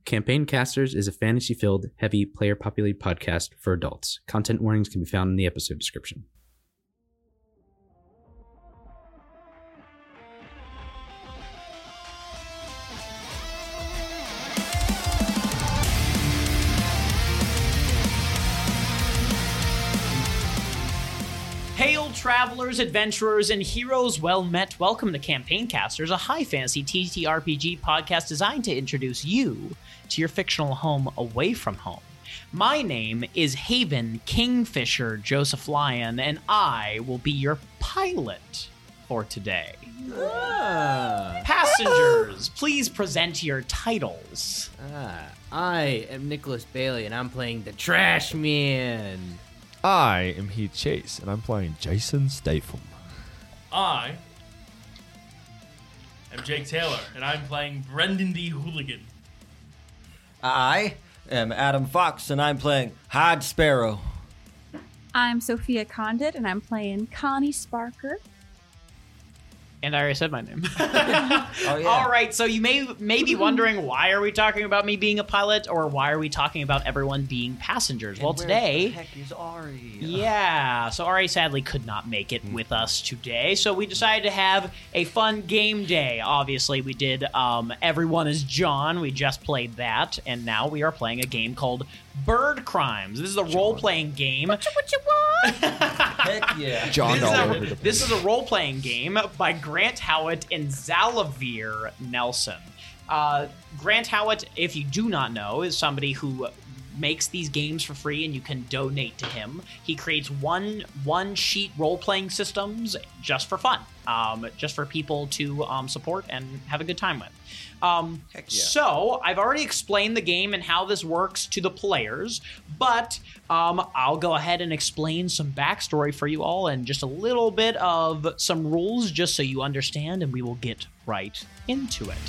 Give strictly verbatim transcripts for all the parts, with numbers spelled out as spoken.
Campaign Casters is a fantasy-filled, heavy, player-populated podcast for adults. Content warnings can be found in the episode description. Hail, travelers, adventurers, and heroes well met. Welcome to Campaign Casters, a high fantasy T T R P G podcast designed to introduce you to your fictional home away from home. My name is Haven Kingfisher Joseph Lyon, and I will be your pilot for today. Ah. Passengers, please present your titles. Ah, I am Nicholas Bailey, and I'm playing the Trash Man. I am Heath Chase, and I'm playing Jason Statham. I am Jake Taylor, and I'm playing Brendan D. Hooligan. I am Adam Fox, and I'm playing Hyde Sparrow. I'm Sophia Condit, and I'm playing Connie Sparker. And I already said my name. Oh, yeah. All right, so you may, may be wondering, why are we talking about me being a pilot, or why are we talking about everyone being passengers? And well, where today... the heck is Ari? Yeah, so Ari sadly could not make it with us today, so we decided to have a fun game day. Obviously, we did um, Everyone is John. We just played that, and now we are playing a game called Bird Crimes. This is a role-playing game. What you, what you want? Heck yeah. John This is, all a, over the place. this is a role-playing game by Grant Howitt and Zalavir Nelson. Uh, Grant Howitt, if you do not know, is somebody who makes these games for free, and you can donate to him. He creates one one sheet role-playing systems just for fun, um, just for people to um, support and have a good time with. Um, Heck yeah. So I've already explained the game and how this works to the players, but um, I'll go ahead and explain some backstory for you all and just a little bit of some rules just so you understand, and we will get right into it.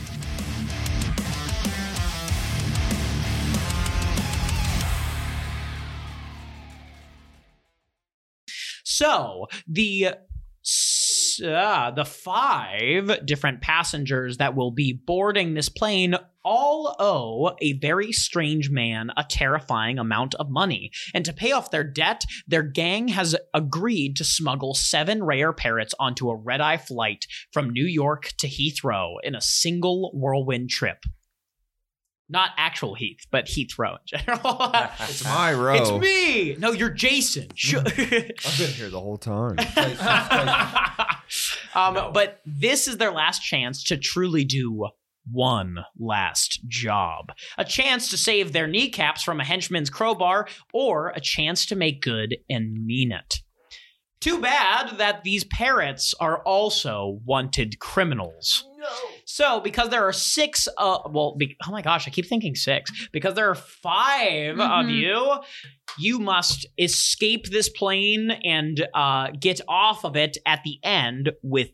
So the uh, the five different passengers that will be boarding this plane all owe a very strange man a terrifying amount of money. And to pay off their debt, their gang has agreed to smuggle seven rare parrots onto a red-eye flight from New York to Heathrow in a single whirlwind trip. Not actual Heath, but Heathrow in general. It's my row. It's me! No, you're Jason. Sure. I've been here the whole time. um, No. But this is their last chance to truly do one last job. A chance to save their kneecaps from a henchman's crowbar, or a chance to make good and mean it. Too bad that these parrots are also wanted criminals. No. So, because there are six, uh, well, be, oh my gosh, I keep thinking six. Because there are five Mhm. of you, you must escape this plane and uh, get off of it at the end with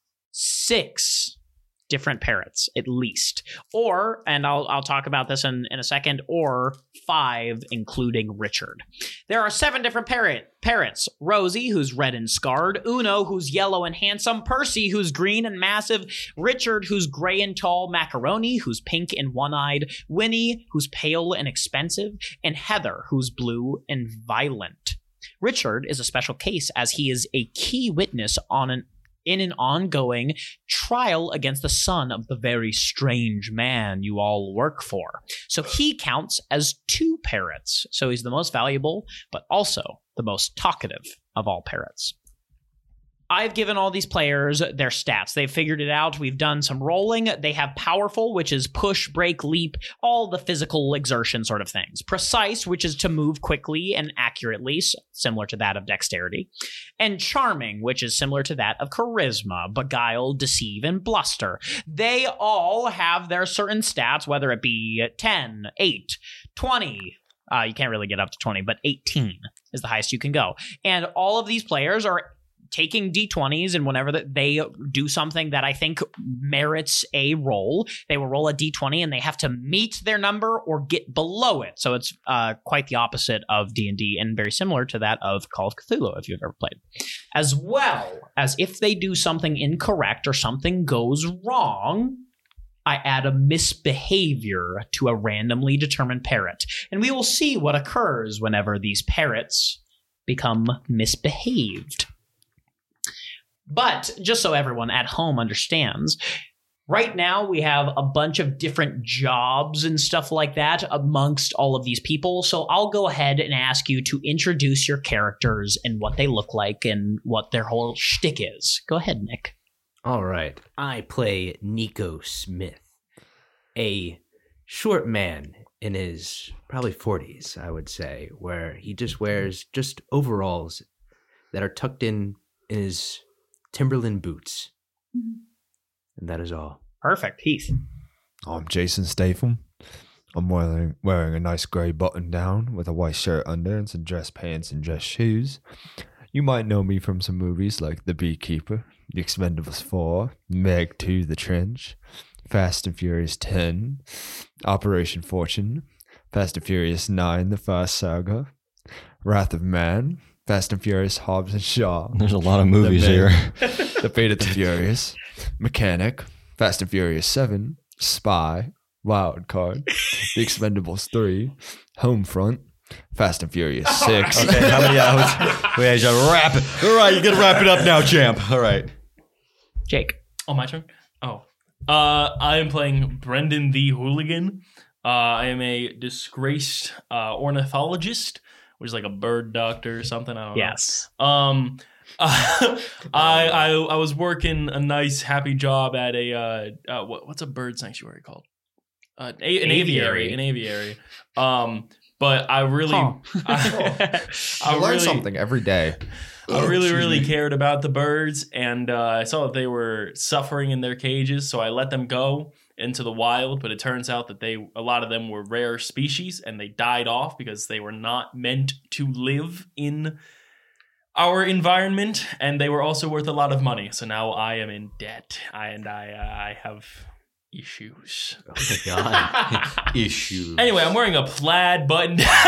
six different parrots, at least. Or, and I'll I'll talk about this in, in a second, or five, including Richard. There are seven different parrot parrots. Rosie, who's red and scarred. Uno, who's yellow and handsome. Percy, who's green and massive. Richard, who's gray and tall. Macaroni, who's pink and one-eyed. Winnie, who's pale and expensive. And Heather, who's blue and violent. Richard is a special case, as he is a key witness on an in an ongoing trial against the son of the very strange man you all work for. So he counts as two parrots. So he's the most valuable, but also the most talkative of all parrots. I've given all these players their stats. They've figured it out. We've done some rolling. They have powerful, which is push, break, leap, all the physical exertion sort of things. Precise, which is to move quickly and accurately, similar to that of dexterity. And charming, which is similar to that of charisma, beguile, deceive, and bluster. They all have their certain stats, whether it be ten, eight, twenty. Uh, you can't really get up to twenty, but eighteen is the highest you can go. And all of these players are taking d twenties, and whenever that they do something that I think merits a roll, they will roll a d twenty, and they have to meet their number or get below it. So it's uh, quite the opposite of D and D, and very similar to that of Call of Cthulhu, if you've ever played. As well as if they do something incorrect or something goes wrong, I add a misbehavior to a randomly determined parrot, and we will see what occurs whenever these parrots become misbehaved. But just so everyone at home understands, right now we have a bunch of different jobs and stuff like that amongst all of these people. So I'll go ahead and ask you to introduce your characters and what they look like and what their whole shtick is. Go ahead, Nick. All right. I play Nico Smith, a short man in his probably forties, I would say, where he just wears just overalls that are tucked in in his Timberland boots. And that is all. Perfect. Heath. I'm Jason Statham. I'm wearing wearing a nice grey button down with a white shirt under and some dress pants and dress shoes. You might know me from some movies like The Beekeeper, The Expendables four, Meg two, The Trench, Fast and Furious ten, Operation Fortune, Fast and Furious nine, The Fast Saga, Wrath of Man, Fast and Furious Hobbs and Shaw. There's a lot of movies the here. The Fate of the Furious, Mechanic, Fast and Furious seven, Spy, Wild Card, The Expendables three, Homefront, Fast and Furious six. Okay, how many hours? Wait, I gotta wrap it. All right, you gotta wrap it up now, champ. All right. Jake. Oh, my turn? Oh. Uh, I am playing Brendan the Hooligan. Uh, I am a disgraced uh, ornithologist, which is like a bird doctor or something. I don't Yes. know. Um, uh, I, I I was working a nice, happy job at a, uh, uh, what, what's a bird sanctuary called? Uh, a, an aviary. Aviary. An aviary. Um, but I really, Huh. I, I I learn really, something every day. I really, really cared about the birds, and uh, I saw that they were suffering in their cages, so I let them go into the wild. But it turns out that they, a lot of them were rare species, and they died off because they were not meant to live in our environment, and they were also worth a lot of money. So now I am in debt, I, and I, uh, I have issues. Oh my god. Issue. Anyway, I'm wearing a plaid button down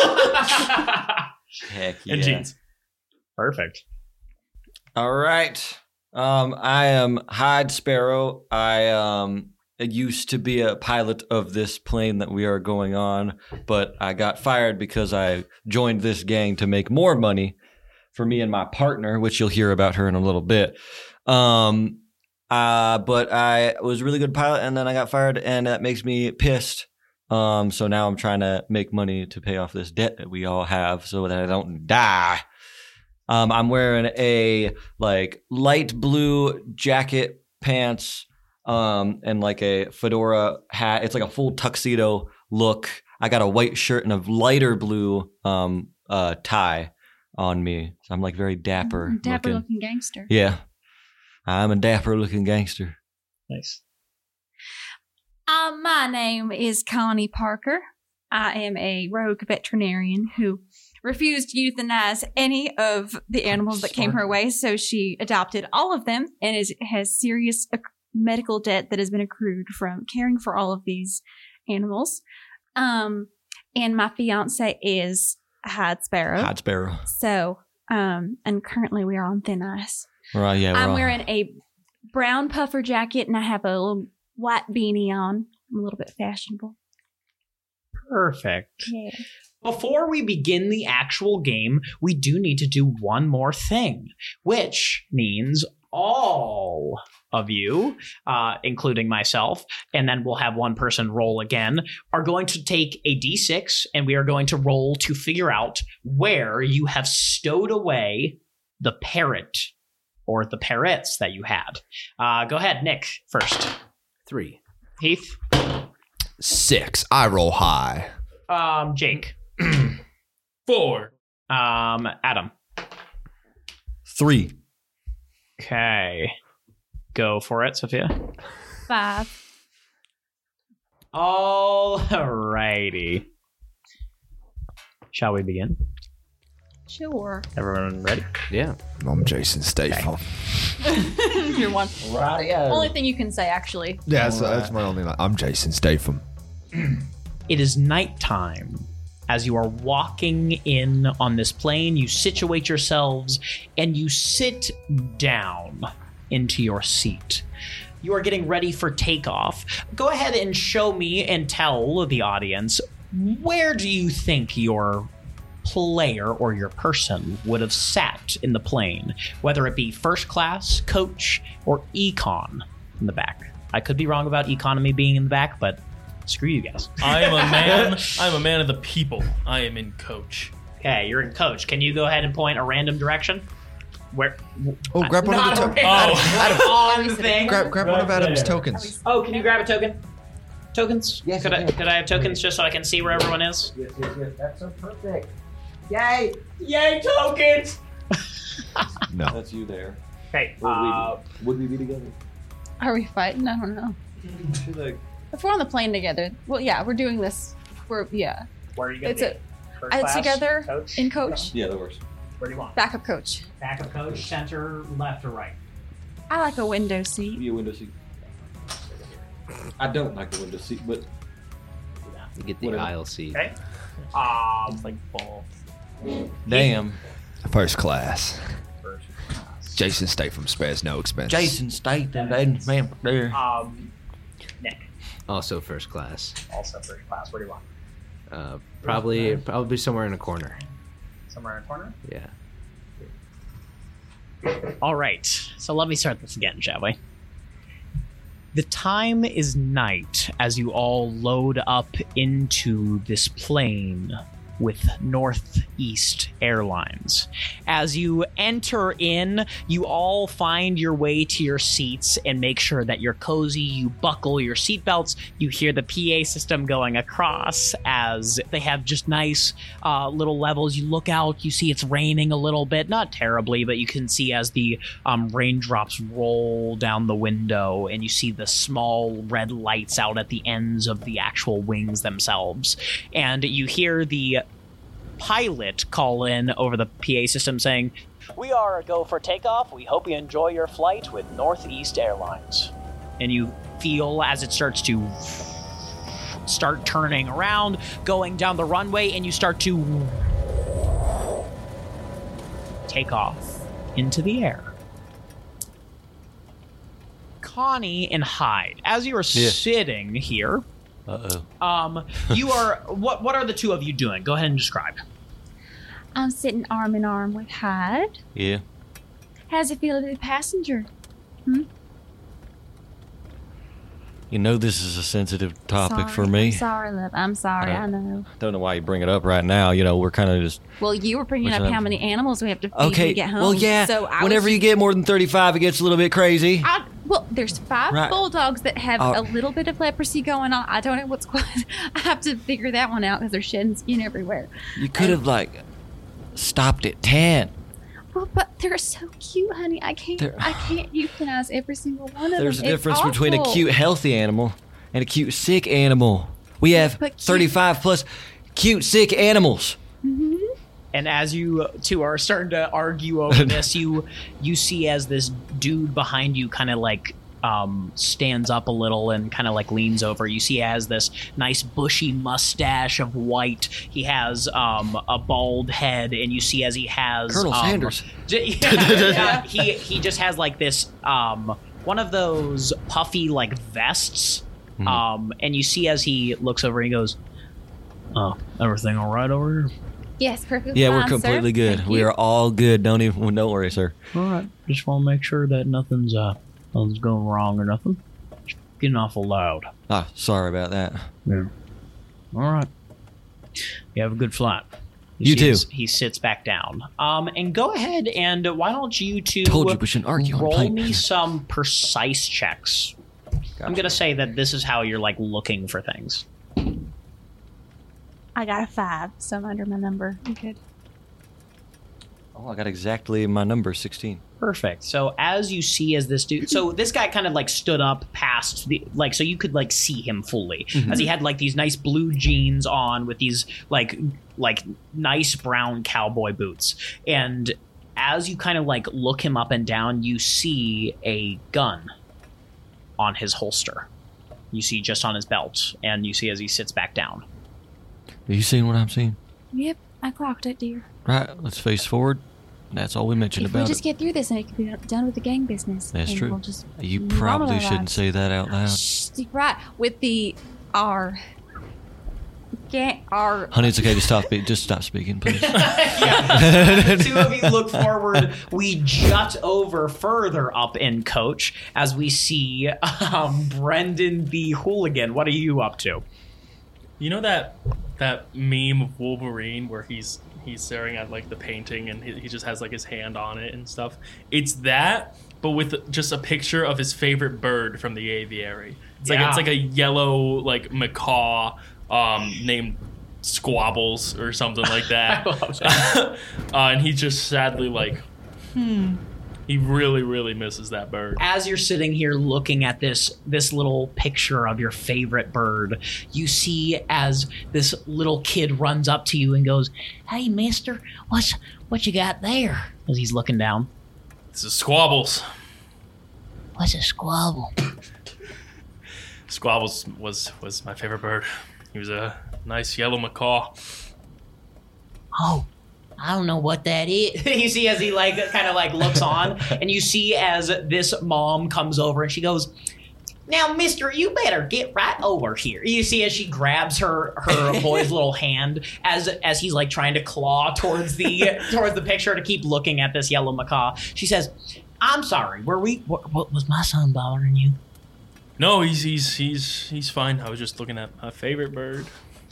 Heck yeah. and jeans. Perfect. All right. Um, I am Hyde Sparrow. I um used to be a pilot of this plane that we are going on, but I got fired because I joined this gang to make more money for me and my partner, which you'll hear about her in a little bit. Um, uh, but I was a really good pilot, and then I got fired, and that makes me pissed. Um, so now I'm trying to make money to pay off this debt that we all have so that I don't die. Um, I'm wearing a like light blue jacket, pants, um, and like a fedora hat. It's like a full tuxedo look. I got a white shirt and a lighter blue um, uh, tie on me. So I'm like very dapper, Dapper looking. looking gangster. Yeah, I'm a dapper looking gangster. Nice. Um, my name is Connie Parker. I am a rogue veterinarian who refused to euthanize any of the animals that came her way, so she adopted all of them and is, has serious ac- medical debt that has been accrued from caring for all of these animals. Um, and my fiance is Hyde Sparrow. Hyde Sparrow. So, um, and currently we are on thin ice. Right, yeah. we're I'm all- wearing a brown puffer jacket and I have a little white beanie on. I'm a little bit fashionable. Perfect. Yeah. Before we begin the actual game, we do need to do one more thing, which means all of you, uh, including myself, and then we'll have one person roll again, are going to take a d six, and we are going to roll to figure out where you have stowed away the parrot or the parrots that you had. Uh, go ahead, Nick, first. Three. Heath. Six. I roll high. Um, Jake. Four. Um, Adam. Three. Okay. Go for it, Sophia. Five. Alrighty. Shall we begin? Sure. Everyone ready? Yeah. I'm Jason Statham. You're one. Right, Only thing you can say, actually. Yeah, that's, that's my only line. I'm Jason Statham. It is nighttime. As you are walking in on this plane, you situate yourselves and you sit down into your seat. you are getting ready for takeoff. Go ahead and show me and tell the audience, where do you think your player or your person would have sat in the plane, whether it be first class, coach, or econ in the back? I could be wrong about economy being in the back, but screw you guys. I am a man. I am a man of the people. I am in coach. Okay, you're in coach. Can you go ahead and point a random direction? Where? Oh, grab one of the Not a tokens. random Oh. on thing. Grab, grab one of Right Adam's there. tokens. Oh, can you grab a token? Tokens? Yes, Could I I, can. could I have tokens just so I can see where everyone is? Yes, yes, yes. That's so perfect. Yay! Yay, tokens! No. That's you there. Okay, Would we, uh, would we be together? Are we fighting? I don't know. If we're on the plane together, well, yeah, we're doing this. We're yeah, where are you going it's to a be? First it's class, together coach? in coach, Yeah, that works. Where do you want? backup coach. Back of coach, center, left, or right? I like a window seat. Be a window seat. I don't like the window seat, but You get the Whatever. aisle seat. Okay. Um, It's like ball. damn. First class. first class. Jason Statham spares no expense. Jason Statham, that man there. Um, Nick, Also first class. also first class. Where do you want? Uh, probably probably somewhere in a corner. Somewhere in a corner? Yeah. All right. So let me start this again, shall we? The time is night as you all load up into this plane with Northeast Airlines. As you enter in, you all find your way to your seats and make sure that you're cozy. You buckle your seatbelts. You hear the P A system going across as they have just nice uh, little levels. You look out, you see it's raining a little bit, not terribly, but you can see as the um, raindrops roll down the window, and you see the small red lights out at the ends of the actual wings themselves. And you hear the pilot call in over the P A system saying, "We are a go for takeoff. We hope you enjoy your flight with Northeast Airlines." And you feel as it starts to start turning around, going down the runway, and you start to take off into the air. Connie and Hyde, as you are Yeah. sitting here, Uh oh. um, you are what? What are the two of you doing? Go ahead and describe. I'm sitting arm in arm with Hyde. Yeah. How's it feel to be a passenger? You know this is a sensitive topic Sorry, for me. I'm sorry, love. I'm sorry. Uh, I know. Don't know why you bring it up right now. You know, we're kind of just Well, you were bringing Which up one? how many animals we have to feed when okay. we get home. Well, yeah. So I whenever was, you get more than thirty-five, it gets a little bit crazy. I, well, there's five Right. bulldogs that have Oh. a little bit of leprosy going on. I don't know what's going. I have to figure that one out because they're shedding skin everywhere. You could have like stopped at ten. Well, but they're so cute, honey. I can't. They're- I can't euthanize every single one of There's a them. It's difference between a awful. cute, healthy animal and a cute, sick animal. We have But cute- thirty-five plus cute, sick animals. And as you two are starting to argue over this, you you see as this dude behind you kind of like um, stands up a little and kind of like leans over. You see he has this nice bushy mustache of white. He has um, a bald head, and you see as he has Colonel um, Sanders. j- yeah, he he just has like this um, one of those puffy like vests. Mhm. Um, and you see as he looks over, he goes, "Oh, everything all right over here?" Yes, perfectly Yeah, fine, we're completely sir. good. Thank We you. are all good. Don't even don't worry, sir. All right. Just want to make sure that nothing's uh nothing's going wrong or nothing. Just getting awful loud. Ah, sorry about that. Yeah. All right. You have a good flight. You see too. as He sits back down. Um, and go ahead and uh, why don't you two Told you we shouldn't argue on a roll plane. me some precise checks. I'm gonna say that this is how you're like looking for things. I got a five, so I'm under my number. I'm good. Oh, I got exactly my number, sixteen. Perfect. So as you see as this dude, so this guy kind of like stood up past the, like, so you could like see him fully as he had like these nice blue jeans on with these like, like nice brown cowboy boots. And as you kind of like look him up and down, you see a gun on his holster. You see just on his belt, and you see as he sits back down. Are you seeing what I'm seeing? Yep, I clocked it, dear. Right. Let's face forward. That's all we mentioned If we about just it. get through this and it can be done with the gang business. That's and true. We'll just You move on with probably our shouldn't lives. say that out loud. Shh, right. With the our gang our Honey, it's okay to stop. Be- just stop speaking, please. Yeah. The two of you look forward. We jut over further up in Coach as we see um, Brendan the Hooligan. What are you up to? You know that that meme of Wolverine where he's he's staring at like the painting and he, he just has like his hand on it and stuff. It's that, but with just a picture of his favorite bird from the aviary. It's like Yeah. it's like a yellow like macaw um, named Squabbles or something like that. I love that. uh, and he's just sadly like, hmm. He really, really misses that bird. As you're sitting here looking at this this little picture of your favorite bird, you see as this little kid runs up to you and goes, "Hey, mister, what's what you got there?" As he's looking down. This is Squabbles. What's a squabble? Squabbles was was my favorite bird. He was a nice yellow macaw. Oh, I don't know what that is. You see as he like kind of like looks on, and you see as this mom comes over and she goes, "Now, mister, you better get right over here." You see as she grabs her her boy's little hand as as he's like trying to claw towards the towards the picture to keep looking at this yellow macaw. She says, "I'm sorry. Were we? What, what was my son bothering you?" No, he's he's he's he's fine. I was just looking at my favorite bird.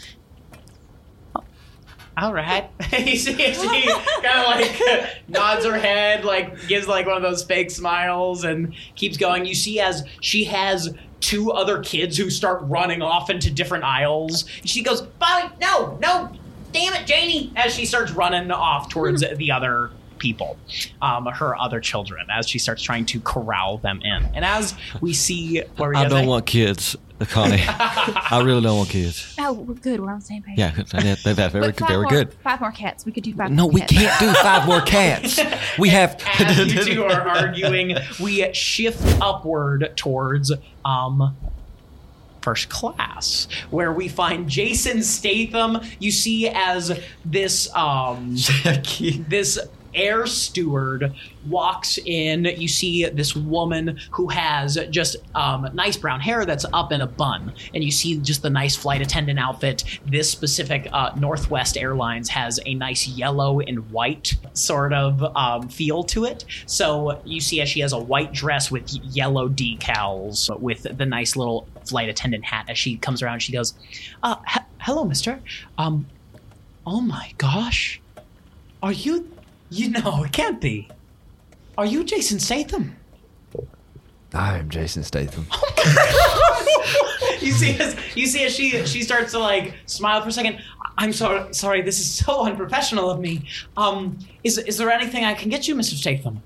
All right. You see, she kind of like nods her head, like gives like one of those fake smiles and keeps going. You see as she has two other kids who start running off into different aisles. She goes, "Bobby, no, no, damn it, Janie," as she starts running off towards the other people, um, her other children, as she starts trying to corral them in. And as we see, what were you I gonna don't say? want kids, Connie. I really don't want kids. Oh, we're good. We're on the same page. Yeah, that, that, that, very, But five very more, good. Five more cats. We could do five. No, more we cats. can't do five more cats. We have. As you two are arguing, we shift upward towards um first class, where we find Jason Statham. You see as this um this air steward walks in. You see this woman who has just um, nice brown hair that's up in a bun, and you see just the nice flight attendant outfit. This specific uh, Northwest Airlines has a nice yellow and white sort of um, feel to it. So you see as she has a white dress with yellow decals with the nice little flight attendant hat. As she comes around, she goes, uh, he- hello, mister. Um, oh my gosh. Are you... You know, it can't be. Are you Jason Statham? I am Jason Statham. you see, as you see, as she she starts to like smile for a second. I'm sorry, sorry. This is so unprofessional of me. Um, is is there anything I can get you, Mister Statham?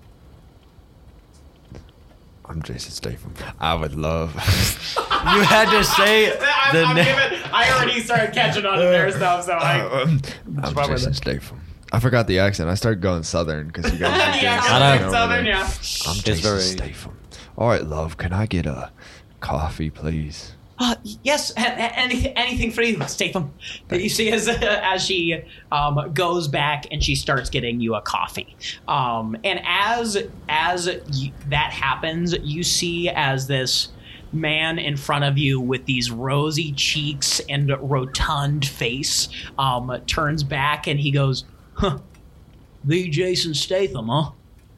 I'm Jason Statham. I would love. You had to say I'm, the I'm na- giving, I already started catching on to their stuff, so I. Um, I'm probably Jason the- Statham. I forgot the accent. I started going southern because you guys. were yeah, doing I I know. over Southern, there. yeah. I'm It's Jason very- Statham. All right, love. Can I get a coffee, please? Uh, yes, a- a- anything, anything for you, Statham. You see, as as she um, goes back and she starts getting you a coffee, um, and as as y- that happens, you see as this man in front of you with these rosy cheeks and rotund face um, turns back and he goes, "Huh, the Jason Statham, huh?"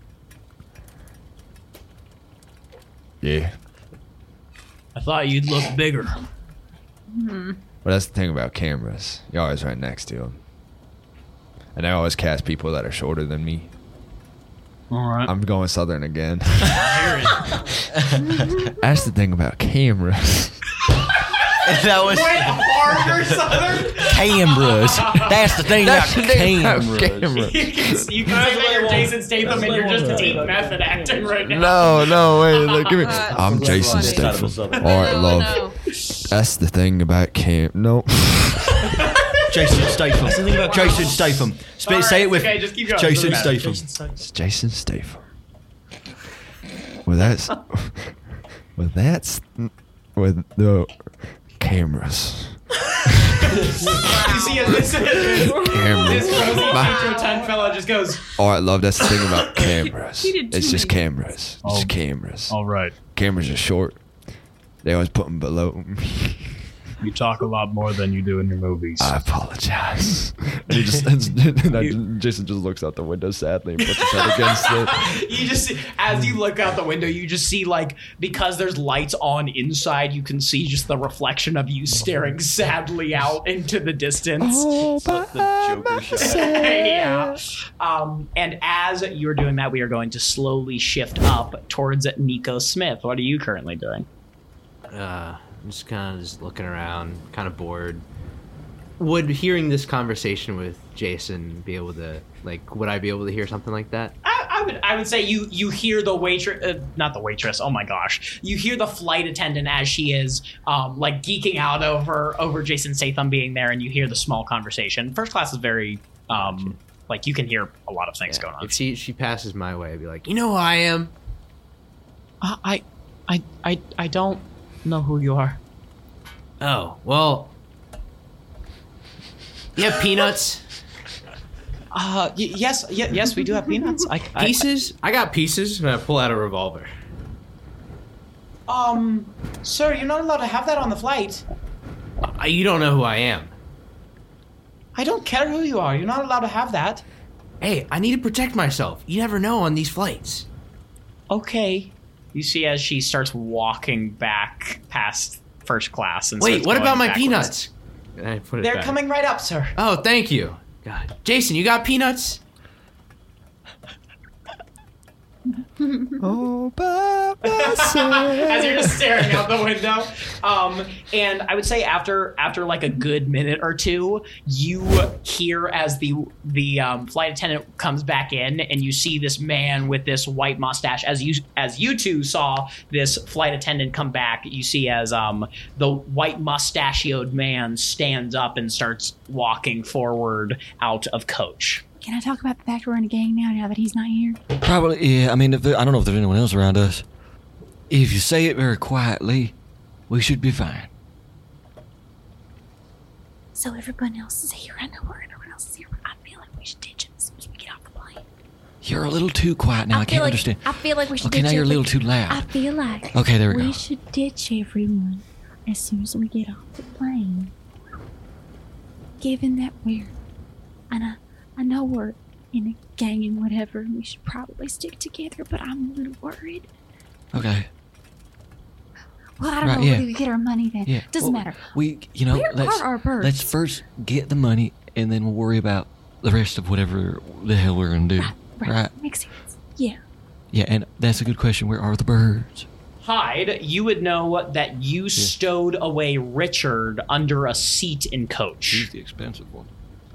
Yeah. I thought you'd look bigger. Well, that's the thing about cameras. You're always right next to them. And I always cast people that are shorter than me. All right. I'm going southern again. That's the thing about cameras. That was Went harder, Southern. cameras. That's the thing about That's the thing about cameras. cameras. You can, you can say that you're Jason Statham and you're just deep method acting right now. No, no, wait. Look, give me. Uh, I'm that's Jason funny. Statham. All right, No, love. no. That's the thing about cam. No. Jason Statham. That's the thing about Jason Statham. Sp- All right, say it with okay, just keep going. Jason Doesn't matter. Statham. It's Jason Statham. Well, that's. Well, that's. With the cameras. You see as this, this Cameras. rosy My- future ten fellow just goes, Oh, I love that's the thing about cameras. He did too It's just many. cameras. It's Oh. just cameras. All right. Cameras are short. They always put them below me. You talk a lot more than you do in your movies. I apologize. And he just, and I, Jason just looks out the window sadly and puts his head against it. you just see, as you look out the window, you just see like because there's lights on inside, you can see just the reflection of you staring sadly out into the distance. Oh, It's like the Joker shot. yeah. Um, and as you're doing that, we are going to slowly shift up towards Nico Smith. What are you currently doing? Uh, I'm just kind of just looking around, kind of bored. Would hearing this conversation with Jason be able to, like, would I be able to hear something like that? I, I would I would say you you hear the waitress, uh, not the waitress. Oh my gosh, you hear the flight attendant as she is um, like geeking out over over Jason Statham being there, and you hear the small conversation. First class is very um, like you can hear a lot of things Yeah. going on. If she she passes my way, I'd be like, you know who I am? Uh, I I I I don't know who you are. Oh, well, you have peanuts? Uh, y- yes, y- yes, we do have peanuts. I, I Pieces? I got pieces, and I pull out a revolver. um, sir, you're not allowed to have that on the flight. Uh, you don't know who I am. I don't care who you are. You're not allowed to have that. Hey, I need to protect myself. You never know on these flights. Okay. You see as she starts walking back past first class and Wait, starts what going about my backwards. peanuts? And I put it They're back. coming right up, sir. Oh, thank you. God, Jason, you got peanuts? Oh, by myself. As you're just staring out the window. Um, and I would say after after like a good minute or two, you hear as the the um, flight attendant comes back in, and you see this man with this white mustache. As you as you two saw this flight attendant come back, you see as um, the white mustachioed man stands up and starts walking forward out of coach. Can I talk about the fact we're in a gang now, now that he's not here? Probably, yeah. I mean, if there, I don't know if there's anyone else around us. If you say it very quietly, we should be fine. So everyone else is here. I know where everyone else is here, but I feel like we should ditch him as soon as we get off the plane. You're a little too quiet now. I, I can't feel like, understand. I feel like we should Okay, ditch now you're a little every- too loud. I feel like Okay, there we we go. should ditch everyone as soon as we get off the plane. Given that we're, and I, I know we're in a gang and whatever, and we should probably stick together, but I'm a little worried. Okay. Well, I don't Right, know yeah. where we get our money then. Yeah. Doesn't Well, matter. We, you know, Where let's are our birds? let's first get the money, and then we'll worry about the rest of whatever the hell we're gonna do. Right, right. Right. Makes sense. Yeah. Yeah, and that's a good question. Where are the birds? Hyde, you would know that you stowed away Richard under a seat in coach. the expensive one.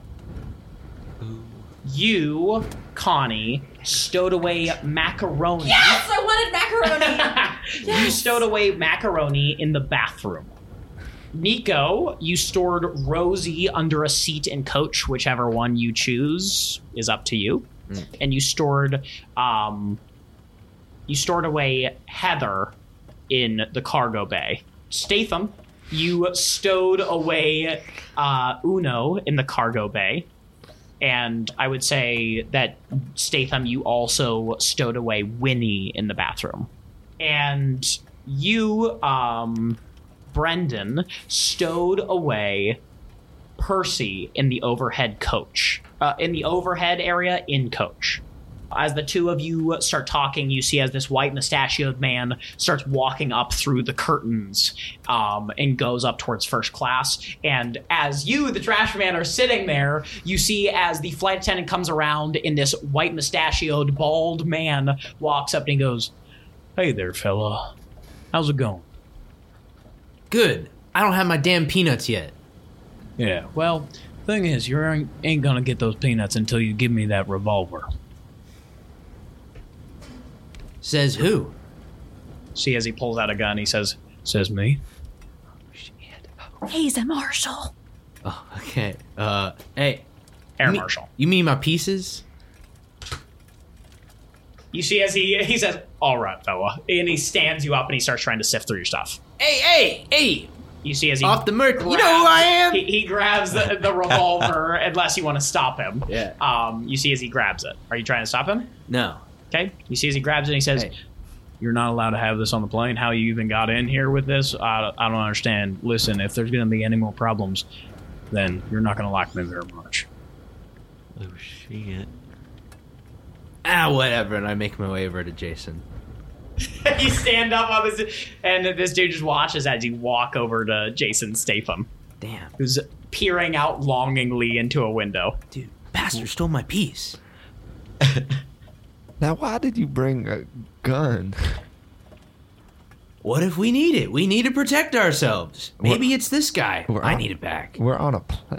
You, Connie, stowed away macaroni. Yes, I wanted macaroni. You stowed away macaroni in the bathroom. Nico, you stored Rosie under a seat in coach, whichever one you choose is up to you. And you stored um you stored away Heather in the cargo bay. Statham, you stowed away uh, Uno in the cargo bay. And I would say that Statham, you also stowed away Winnie in the bathroom. And you, um, Brendan, stowed away Percy in the overhead coach, uh, in the overhead area in coach. As the two of you start talking, you see as this white mustachioed man starts walking up through the curtains um, and goes up towards first class. And as you, the trash man, are sitting there, you see as the flight attendant comes around and this white mustachioed, bald man walks up and he goes, "Hey there, fella. How's it going?" Good. I don't have my damn peanuts yet. Yeah, well, thing is, you ain't, ain't gonna get those peanuts until you give me that revolver. Says who? See as he pulls out a gun, he says, Says me. He's a marshal. Oh, okay. Uh, hey. "Air you mean- Marshal." You mean my pieces? You see as he he says, "All right, fella," and he stands you up and he starts trying to sift through your stuff. Hey, hey, hey! You see as he Off the merc. grabs, You know who I am? He, he grabs the, the revolver unless you want to stop him. Yeah. Um, you see as he grabs it. Are you trying to stop him? No. Okay. You see as he grabs it and he says, Hey. You're not allowed to have this on the plane. How you even got in here with this, I, I don't understand. Listen, if there's going to be any more problems, then you're not going to like me very much. Oh, shit. Ah, whatever. And I make my way over to Jason. you stand up on this, and this dude just watches as you walk over to Jason Statham, Damn. who's peering out longingly into a window. Dude, bastard stole my piece. Now, why did you bring a gun? What if we need it? We need to protect ourselves. Maybe it's this guy. We're I on- need it back. We're on a plane.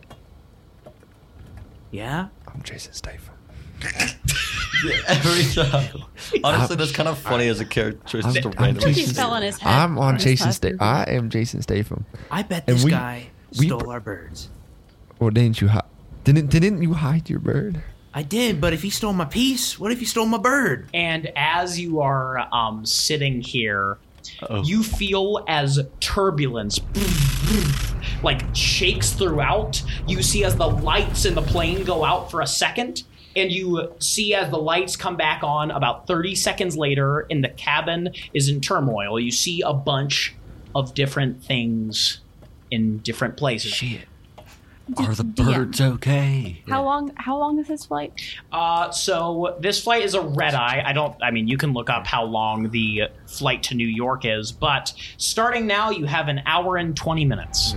Yeah? I'm Jason Statham. Every time. Honestly, that's kind of funny as a character choice. I'm- Just a I'm random. Cookies Jason fell on his head. I'm on his Jason plastic. Statham. I am Jason Statham. I bet And this we- guy we stole pr- our birds. Or didn't you hide? Didn't didn't you hide your bird? I did, but if he stole my piece, what if he stole my bird? And as you are um, sitting here, Uh-oh. you feel as turbulence like shakes throughout. You see as the lights in the plane go out for a second, and you see as the lights come back on about thirty seconds later, and the cabin is in turmoil. You see a bunch of different things in different places. Shit. Are the D M. birds okay? How long? How long is this flight? Uh, so this flight is a red eye. I don't. I mean, you can look up how long the flight to New York is, but starting now, you have an hour and twenty minutes.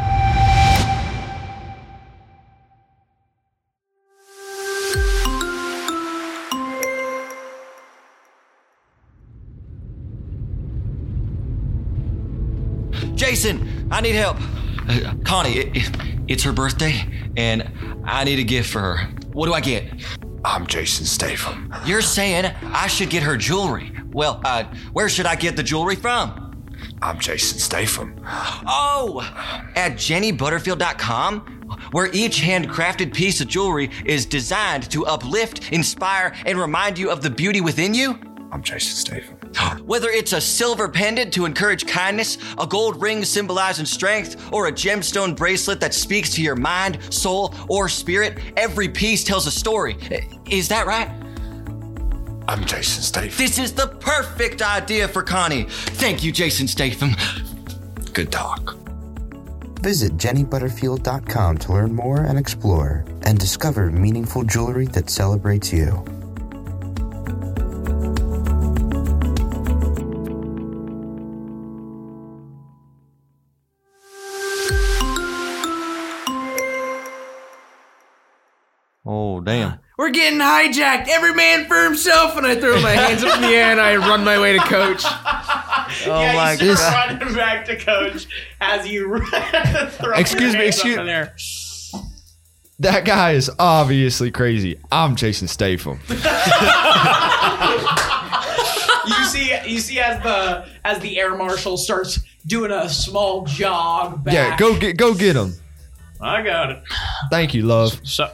Jason, I need help. Uh, Connie, it, it- it's her birthday, and I need a gift for her. What do I get? I'm Jason Statham. You're saying I should get her jewelry. Well, uh, where should I get the jewelry from? I'm Jason Statham. Oh, at jenny butterfield dot com, where each handcrafted piece of jewelry is designed to uplift, inspire, and remind you of the beauty within you. I'm Jason Statham. Whether it's a silver pendant to encourage kindness, a gold ring symbolizing strength, or a gemstone bracelet that speaks to your mind, soul, or spirit, every piece tells a story. Is that right? I'm Jason Statham. This is the perfect idea for Connie. Thank you, Jason Statham. Good talk. Visit jenny butterfield dot com to learn more and explore, and discover meaningful jewelry that celebrates you. Oh, damn. We're getting hijacked. Every man for himself. And I throw my hands up in the air and I run my way to Coach. Oh yeah, my you start God. running back to Coach as you throw Excuse your me, hands up excuse- in there. That guy is obviously crazy. I'm Jason Statham. You see, you see as the as the air marshal starts doing a small jog back. Yeah, go get go get him. I got it. Thank you, love. So.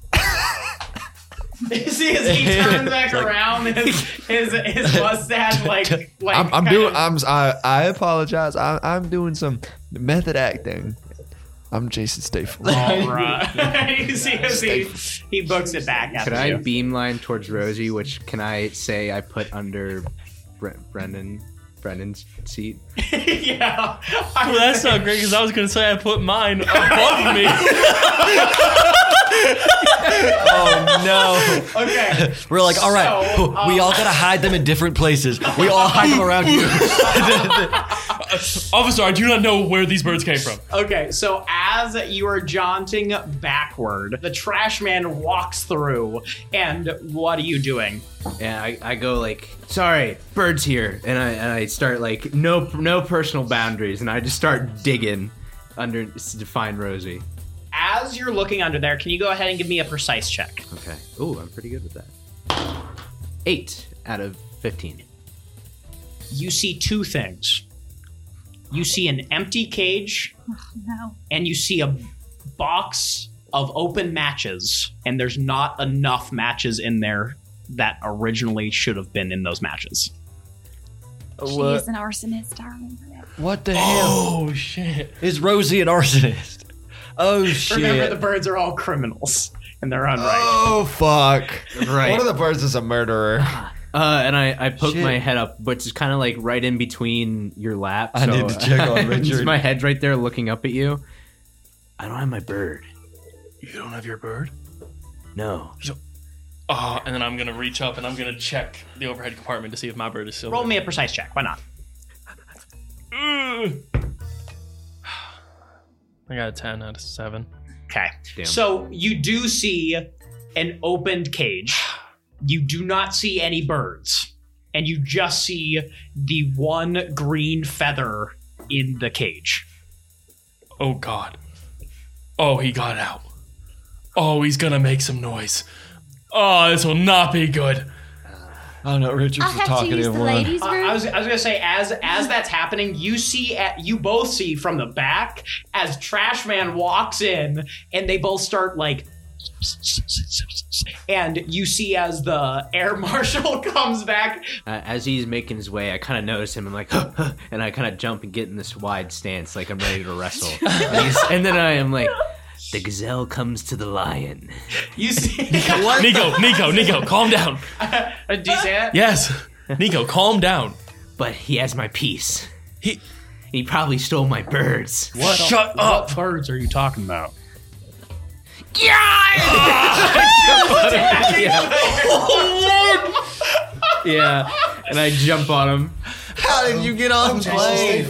You see as he turns back around, his his, his mustache like like. I'm, I'm kind doing. of- I'm. I, I apologize. I, I'm doing some method acting. I'm Jason Statham. All right. You see as he he books it back Could after I you. beamline towards Rosie, which can I say I put under Bre- Brendan Brendan's seat? Yeah. Well, that's not great because I was going to say I put mine above me. Oh, no. Okay. We're like, all right, So, we all um, gotta hide them in different places. We all hide them around here. Officer, I do not know where these birds came from. Okay, so as you are jaunting backward, the trash man walks through, and what are you doing? And I, I go like, sorry, birds here, and I and I start like no no personal boundaries, and I just start digging under to find Rosie. As you're looking under there, can you go ahead and give me a precise check? Okay. Ooh, I'm pretty good with that. Eight out of fifteen. You see two things. You see an empty cage, No. and you see a box of open matches, and there's not enough matches in there that originally should have been in those matches. She What? is an arsonist. I remember that. What the hell? Oh shit! Is Rosie an arsonist? Oh shit! Remember, the birds are all criminals and they're unright. Oh fuck! Right. One of the birds is a murderer. Uh, and I, I poke Shit. my head up, but it's kind of like right in between your laps. I need to check on Richard. My head's right there looking up at you. I don't have my bird. You don't have your bird? No. Oh, and then I'm gonna reach up and I'm gonna check the overhead compartment to see if my bird is still Roll there. me a precise check. Why not? Mm. I got a ten out of seven. Okay. Damn. So you do see an opened cage. You do not see any birds. And you just see the one green feather in the cage. Oh god. Oh, he got out. Oh, he's gonna make some noise. Oh, this will not be good. Oh no, Richard's I the have to use talkative the one. ladies' Uh, room. I was I was gonna say as as that's happening, you see at you both see from the back as Trash Man walks in and they both start like, and you see as the air marshal comes back. Uh, as he's making his way, I kind of notice him. I'm like, huh, huh, and I kind of jump and get in this wide stance, like I'm ready to wrestle. and, he's- and then I am like, the gazelle comes to the lion. You see, Nico, Nico, Nico, calm down. do you say that? Yes. Nico, calm down. But he has my piece. He He probably stole my birds. What? Shut up. What birds are you talking about? Yeah, and I jump on him. How did you get on the plane?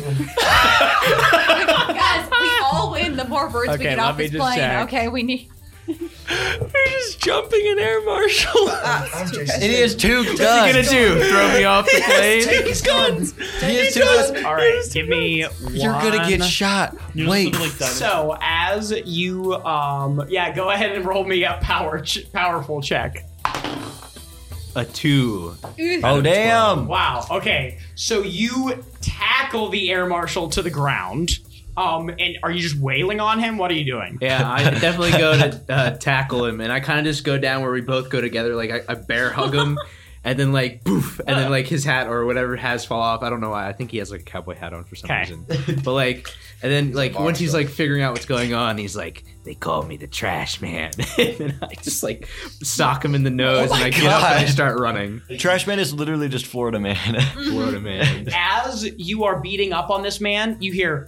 Guys, we all win the more birds we Okay, get let off me this just plane. check. Okay, we need. We're just jumping an air marshal. He has two What's he gonna guns. do? Throw me off the plane? Take his guns. He has two guns. All right, give me one. You're gonna get shot. You know, Wait. something like that. So as you, um, yeah, go ahead and roll me a power ch- powerful check. A two. Oh damn. Wow. Okay. So you tackle the air marshal to the ground. Um, and are you just wailing on him? What are you doing? Yeah, I definitely go to uh, tackle him, and I kind of just go down where we both go together. Like I, I bear hug him, and then like poof, and then like his hat or whatever has fall off. I don't know why. I think he has like a cowboy hat on for some Okay. reason. But like, and then like once he's like figuring out what's going on, he's like, "They call me the Trash Man," and I just like sock him in the nose, Oh and my I get up and I God. start running. Trash Man is literally just Florida Man. Florida man. As you are beating up on this man, you hear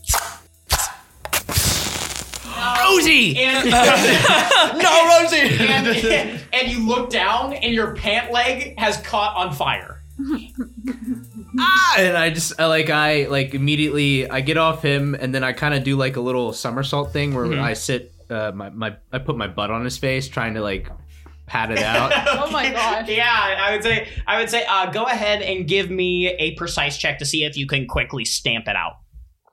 Rosie! and No, Rosie. and, and you look down and your pant leg has caught on fire. Ah! And I just I, like I like immediately I get off him, and then I kind of do like a little somersault thing where Mhm. I sit uh, my my I put my butt on his face, trying to like pat it out. Oh my gosh. Yeah, I would say I would say uh, go ahead and give me a precise check to see if you can quickly stamp it out.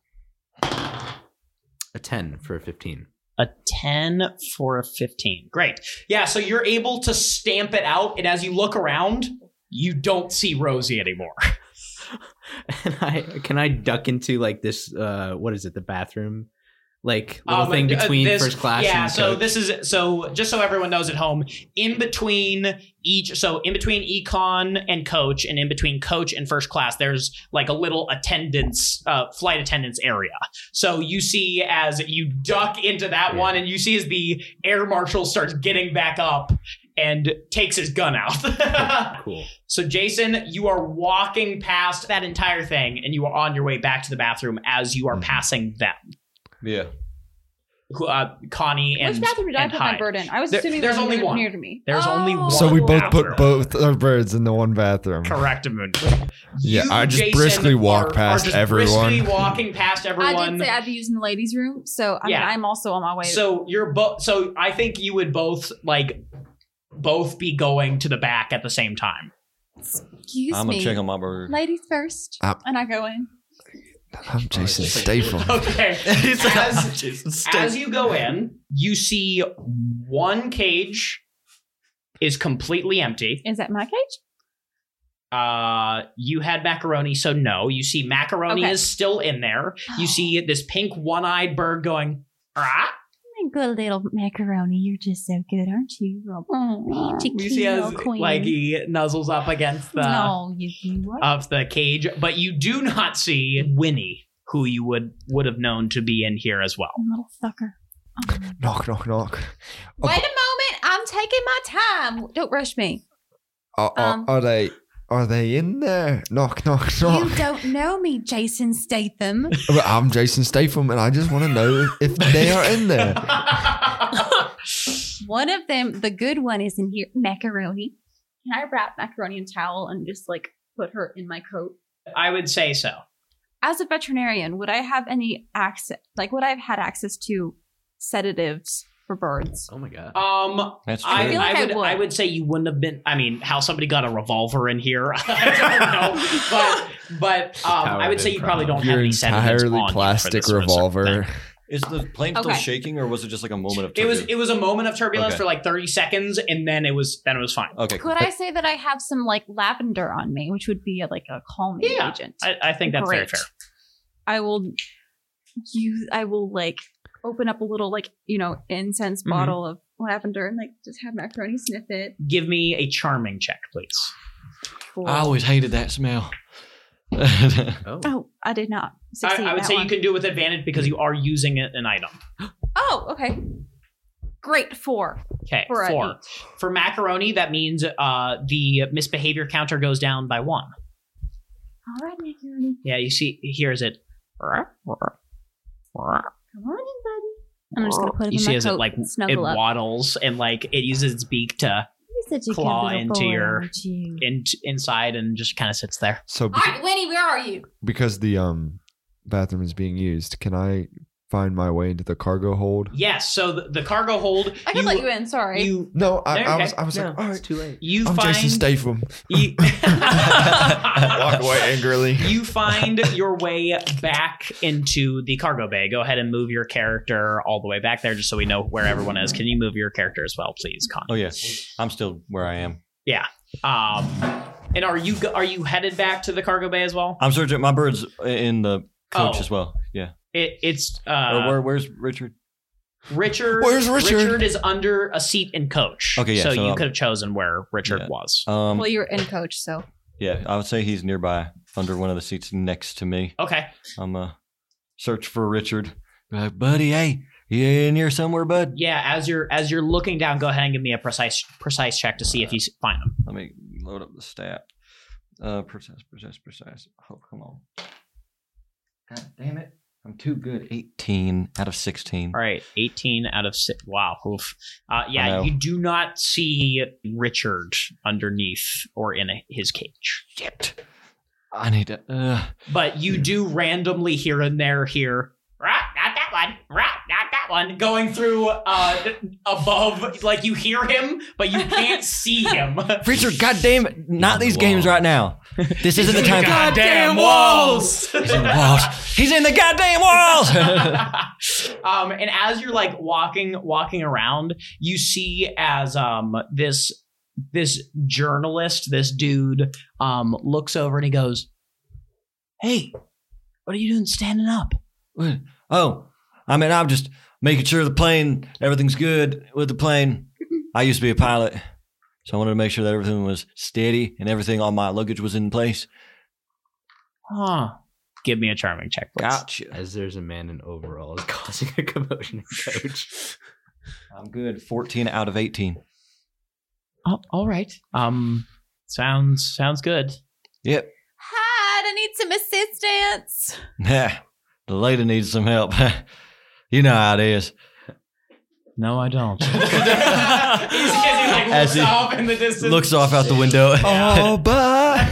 A ten for a fifteen. A ten for a fifteen. Great. Yeah, so you're able to stamp it out, and as you look around, you don't see Rosie anymore. And I can I duck into like this uh what is it, the bathroom? Like little Um, thing uh, between this- first class Yeah, and so coach. this is so just so everyone knows at home, in between each so in between econ and coach and in between coach and first class, there's like a little attendance uh flight attendance area. So you see as you duck into that Yeah. one, and you see as the air marshal starts getting back up and takes his gun out. Cool. So Jason, you are walking past that entire thing and you are on your way back to the bathroom as you are Mm-hmm. passing them. Yeah. Who, uh, Connie and Which bathroom did I and put my Hyde. bird in? I was There- assuming there's there was only one. near to me. There's only one. So we both bathroom. put both our birds in the one bathroom. Correct, Moon. Yeah, You, I just Jason, briskly walk are- past are just everyone. Briskly walking past I everyone. did say I'd be using the ladies' room, so I Yeah. mean, I'm also on my way. So you're both. So I think you would both like both be going to the back at the same time. Excuse I'm me. gonna check on my bird. Ladies first, Uh, and I go in. I'm Jason Statham. Okay. He's like, as, "I'm Jason Statham." as you go in, you see one cage is completely empty. Is that my cage? Uh, you had macaroni, so no. You see macaroni Okay. is still in there. You see this pink one-eyed bird going, ah, good little macaroni. You're just so good, aren't you? Oh, You see as like he nuzzles up against the no, you do what? of the cage, but you do not see Winnie, who you would would have known to be in here as well. Little fucker. Knock, knock, knock. Wait a moment. I'm taking my time. Don't rush me. Are, are, Um, are they? Are they in there? Knock, knock, knock. You don't know me, Jason Statham. Well, I'm Jason Statham, and I just want to know if they are in there. One of them, the good one, is in here. Macaroni. Can I wrap macaroni in towel and just like put her in my coat? I would say so. As a veterinarian, would I have any access? Like, would I have had access to sedatives for birds? Oh my god. Um, That's I, true. I feel like I I would, would. I would say you wouldn't have been. I mean, how somebody got a revolver in here, I don't know. But, but um, Power I would say you probably don't have Your any sedatives entirely on you for plastic this sort of revolver. thing. Is the plane still Okay. shaking, or was it just like a moment of It was turbulence? it was a moment of turbulence Okay. for like thirty seconds, and then it was then it was fine. Okay. Could I say that I have some like lavender on me, which would be like a calming Yeah, agent? I, I think that's very Great. fair. I will use. I will like open up a little like you know incense Mhm. bottle of lavender and like just have macaroni sniff it. Give me a charming check, please. For, I always hated that smell. Oh. oh, I did not I, succeed. I would that say one. you can do it with advantage because you are using it, an item. Oh, okay. Great. Four. Okay, For a four. For macaroni, that means uh, the misbehavior counter goes down by one. All right, macaroni. Yeah, you see, here's it. Come on in, buddy. I'm just gonna put him You in see my as coat it like and it snuggle up. waddles and like it uses its beak to You're such a claw good little into boy, your- aren't you? in, inside and just kind of sits there. So All beca- right, Winnie, where are you? because the um bathroom is being used, can I find my way into the cargo hold? Yes, so the, the cargo hold. I can let you in. Sorry. You No, I, Okay. I was I was No, like, all it's right, too late. you I'm find Jason Statham. you, Walk away angrily. you find your way back into the cargo bay. Go ahead and move your character all the way back there, just so we know where everyone is. Can you move your character as well, please, Con? Oh yeah, I'm still where I am. Um, and are you are you headed back to the cargo bay as well? I'm searching. My bird's in the coach Oh. as well. Yeah. It, it's or uh, where, where's Richard? Richard. Where's Richard? Richard is under a seat in coach. Okay, yeah, So, so, you um, could have chosen where Richard yeah. was. Um. well, you're in coach, so Yeah, I would say he's nearby, under one of the seats next to me. Okay. I'm uh search for Richard. Be like, buddy, hey, you in here somewhere, bud? Yeah. As you're as you're looking down, go ahead and give me a precise precise check to see if you s- find him. Let me load up the stat. Uh, precise, precise, precise. Oh, come on. God damn it. I'm too good. eighteen out of sixteen. All right, eighteen out of six. Wow. Oof. Uh, I yeah, know. you do not see Richard underneath or in a, his cage, Shit. I need to. Uh, but you do randomly here and there hear. "Rah, not that one. Rah, not that one. Going through uh, above, like you hear him, but you can't see him. Richard, goddamn it. Not these the games wall. right now. This isn't the time. Goddamn walls. He's in the walls. He's in the goddamn walls. um, and as you're like walking, walking around, you see as um this this journalist, this dude, um, looks over and he goes, "Hey, what are you doing standing up?" Oh, I mean, I'm just making sure the plane, everything's good with the plane. I used to be a pilot, so I wanted to make sure that everything was steady and everything on my luggage was in place. Huh. Give me a charming check, please. Gotcha. As there's a man in overalls causing a commotion in coach. I'm good. fourteen out of eighteen. Oh, all right. Um, sounds sounds good. Yep. Hi, I need some assistance. Yeah. The lady needs some help. You know how it is. No, I don't. He's, he like As looks he off in the distance. Looks off out the window. Oh, but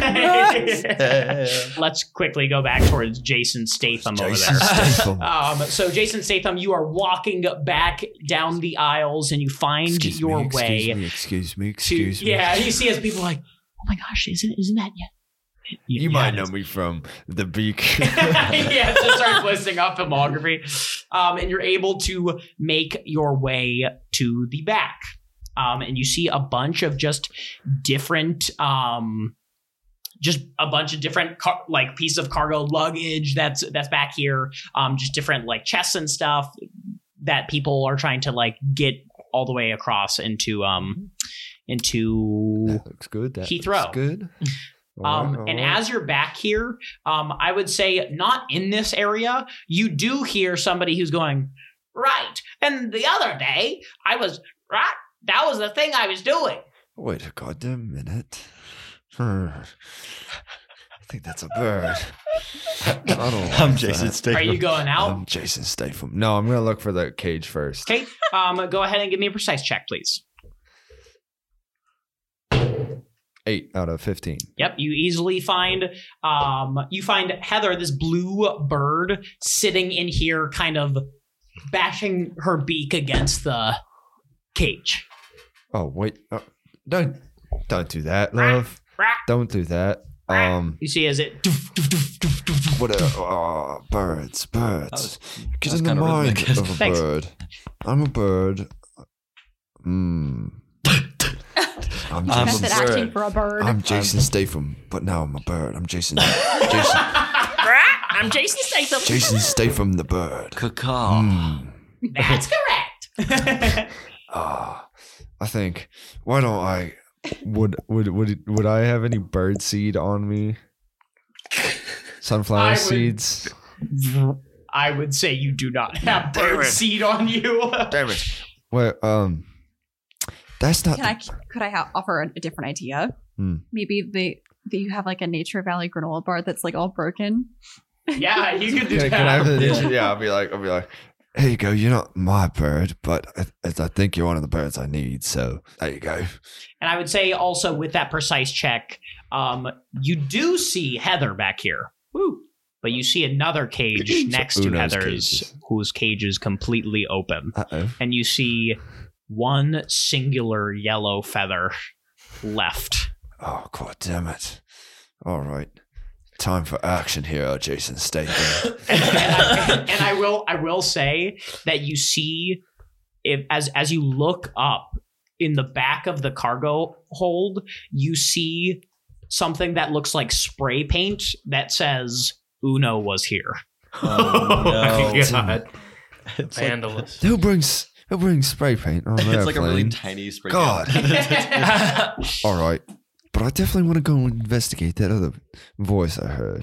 Let's quickly go back towards Jason Statham Jason over there. Statham. Um, so Jason Statham, you are walking back down the aisles and you find Excuse your me, excuse way me, excuse me, to excuse me. yeah. You see as people are like, oh my gosh, isn't isn't that yet? You Yeah, might it know is. me from the beak. yeah, just start listing off filmography, um, and you're able to make your way to the back, um, and you see a bunch of just different, um, just a bunch of different car- like pieces of cargo luggage that's that's back here, um, just different like chests and stuff. that people are trying to like get all the way across into um into That looks good. That Heathrow. looks good. All Um, right, all and right. as you're back here, um, I would say not in this area, you do hear somebody who's going, right. And the other day, I was, right, that was the thing I was doing. Wait a goddamn minute. Hmm. I think that's a bird. I don't I'm like Jason that. Statham. Are you going out? I'm Jason Statham. No, I'm gonna look for the cage first. Okay, um, go ahead and give me a precise check, please. Eight out of fifteen. Yep, you easily find um you find Heather, this blue bird, sitting in here, kind of bashing her beak against the cage. Oh wait, uh, don't don't do that, love. Don't do that. Um, You see, as it what a oh, birds, birds. was- Get that was in the kinda mind rhythmic. of a Thanks. bird. I'm a bird. Hmm. I'm I'm Jason. Method a bird. acting for a bird. I'm Jason Statham, but now I'm a bird. I'm Jason. Jason. I'm Jason Statham. Jason Statham, the bird. Cacaw. Hmm. That's correct. Ah, I think. Why don't I? Would would would would I have any bird seed on me? Sunflower I would- seeds. I would say you do not have Damn bird it. seed on you. Damn it. Well, um, that's not. Can I could I ha- offer a, a different idea? Hmm. Maybe they that you have like a Nature Valley granola bar that's like all broken. Yeah, you could do Can, that. can I have the, yeah, I'll be like, I'll be like, here you go. You're not my bird, but I, I think you're one of the birds I need. So there you go. And I would say also with that precise check, um, you do see Heather back here. Woo. But you see another cage next to Uno's Heather's, cages. whose cage is completely open. Uh oh. And you see one singular yellow feather left. Oh, god damn it. All right. Time for action here, Jason Statham. and, I, and I will I will say that you see if as as you look up in the back of the cargo hold, you see something that looks like spray paint that says Uno was here. Oh, no. God. It's like, Vandalous. Who brings who brings spray paint on an it's like a really airplane? tiny spray. God. can. All right. But I definitely want to go and investigate that other voice I heard.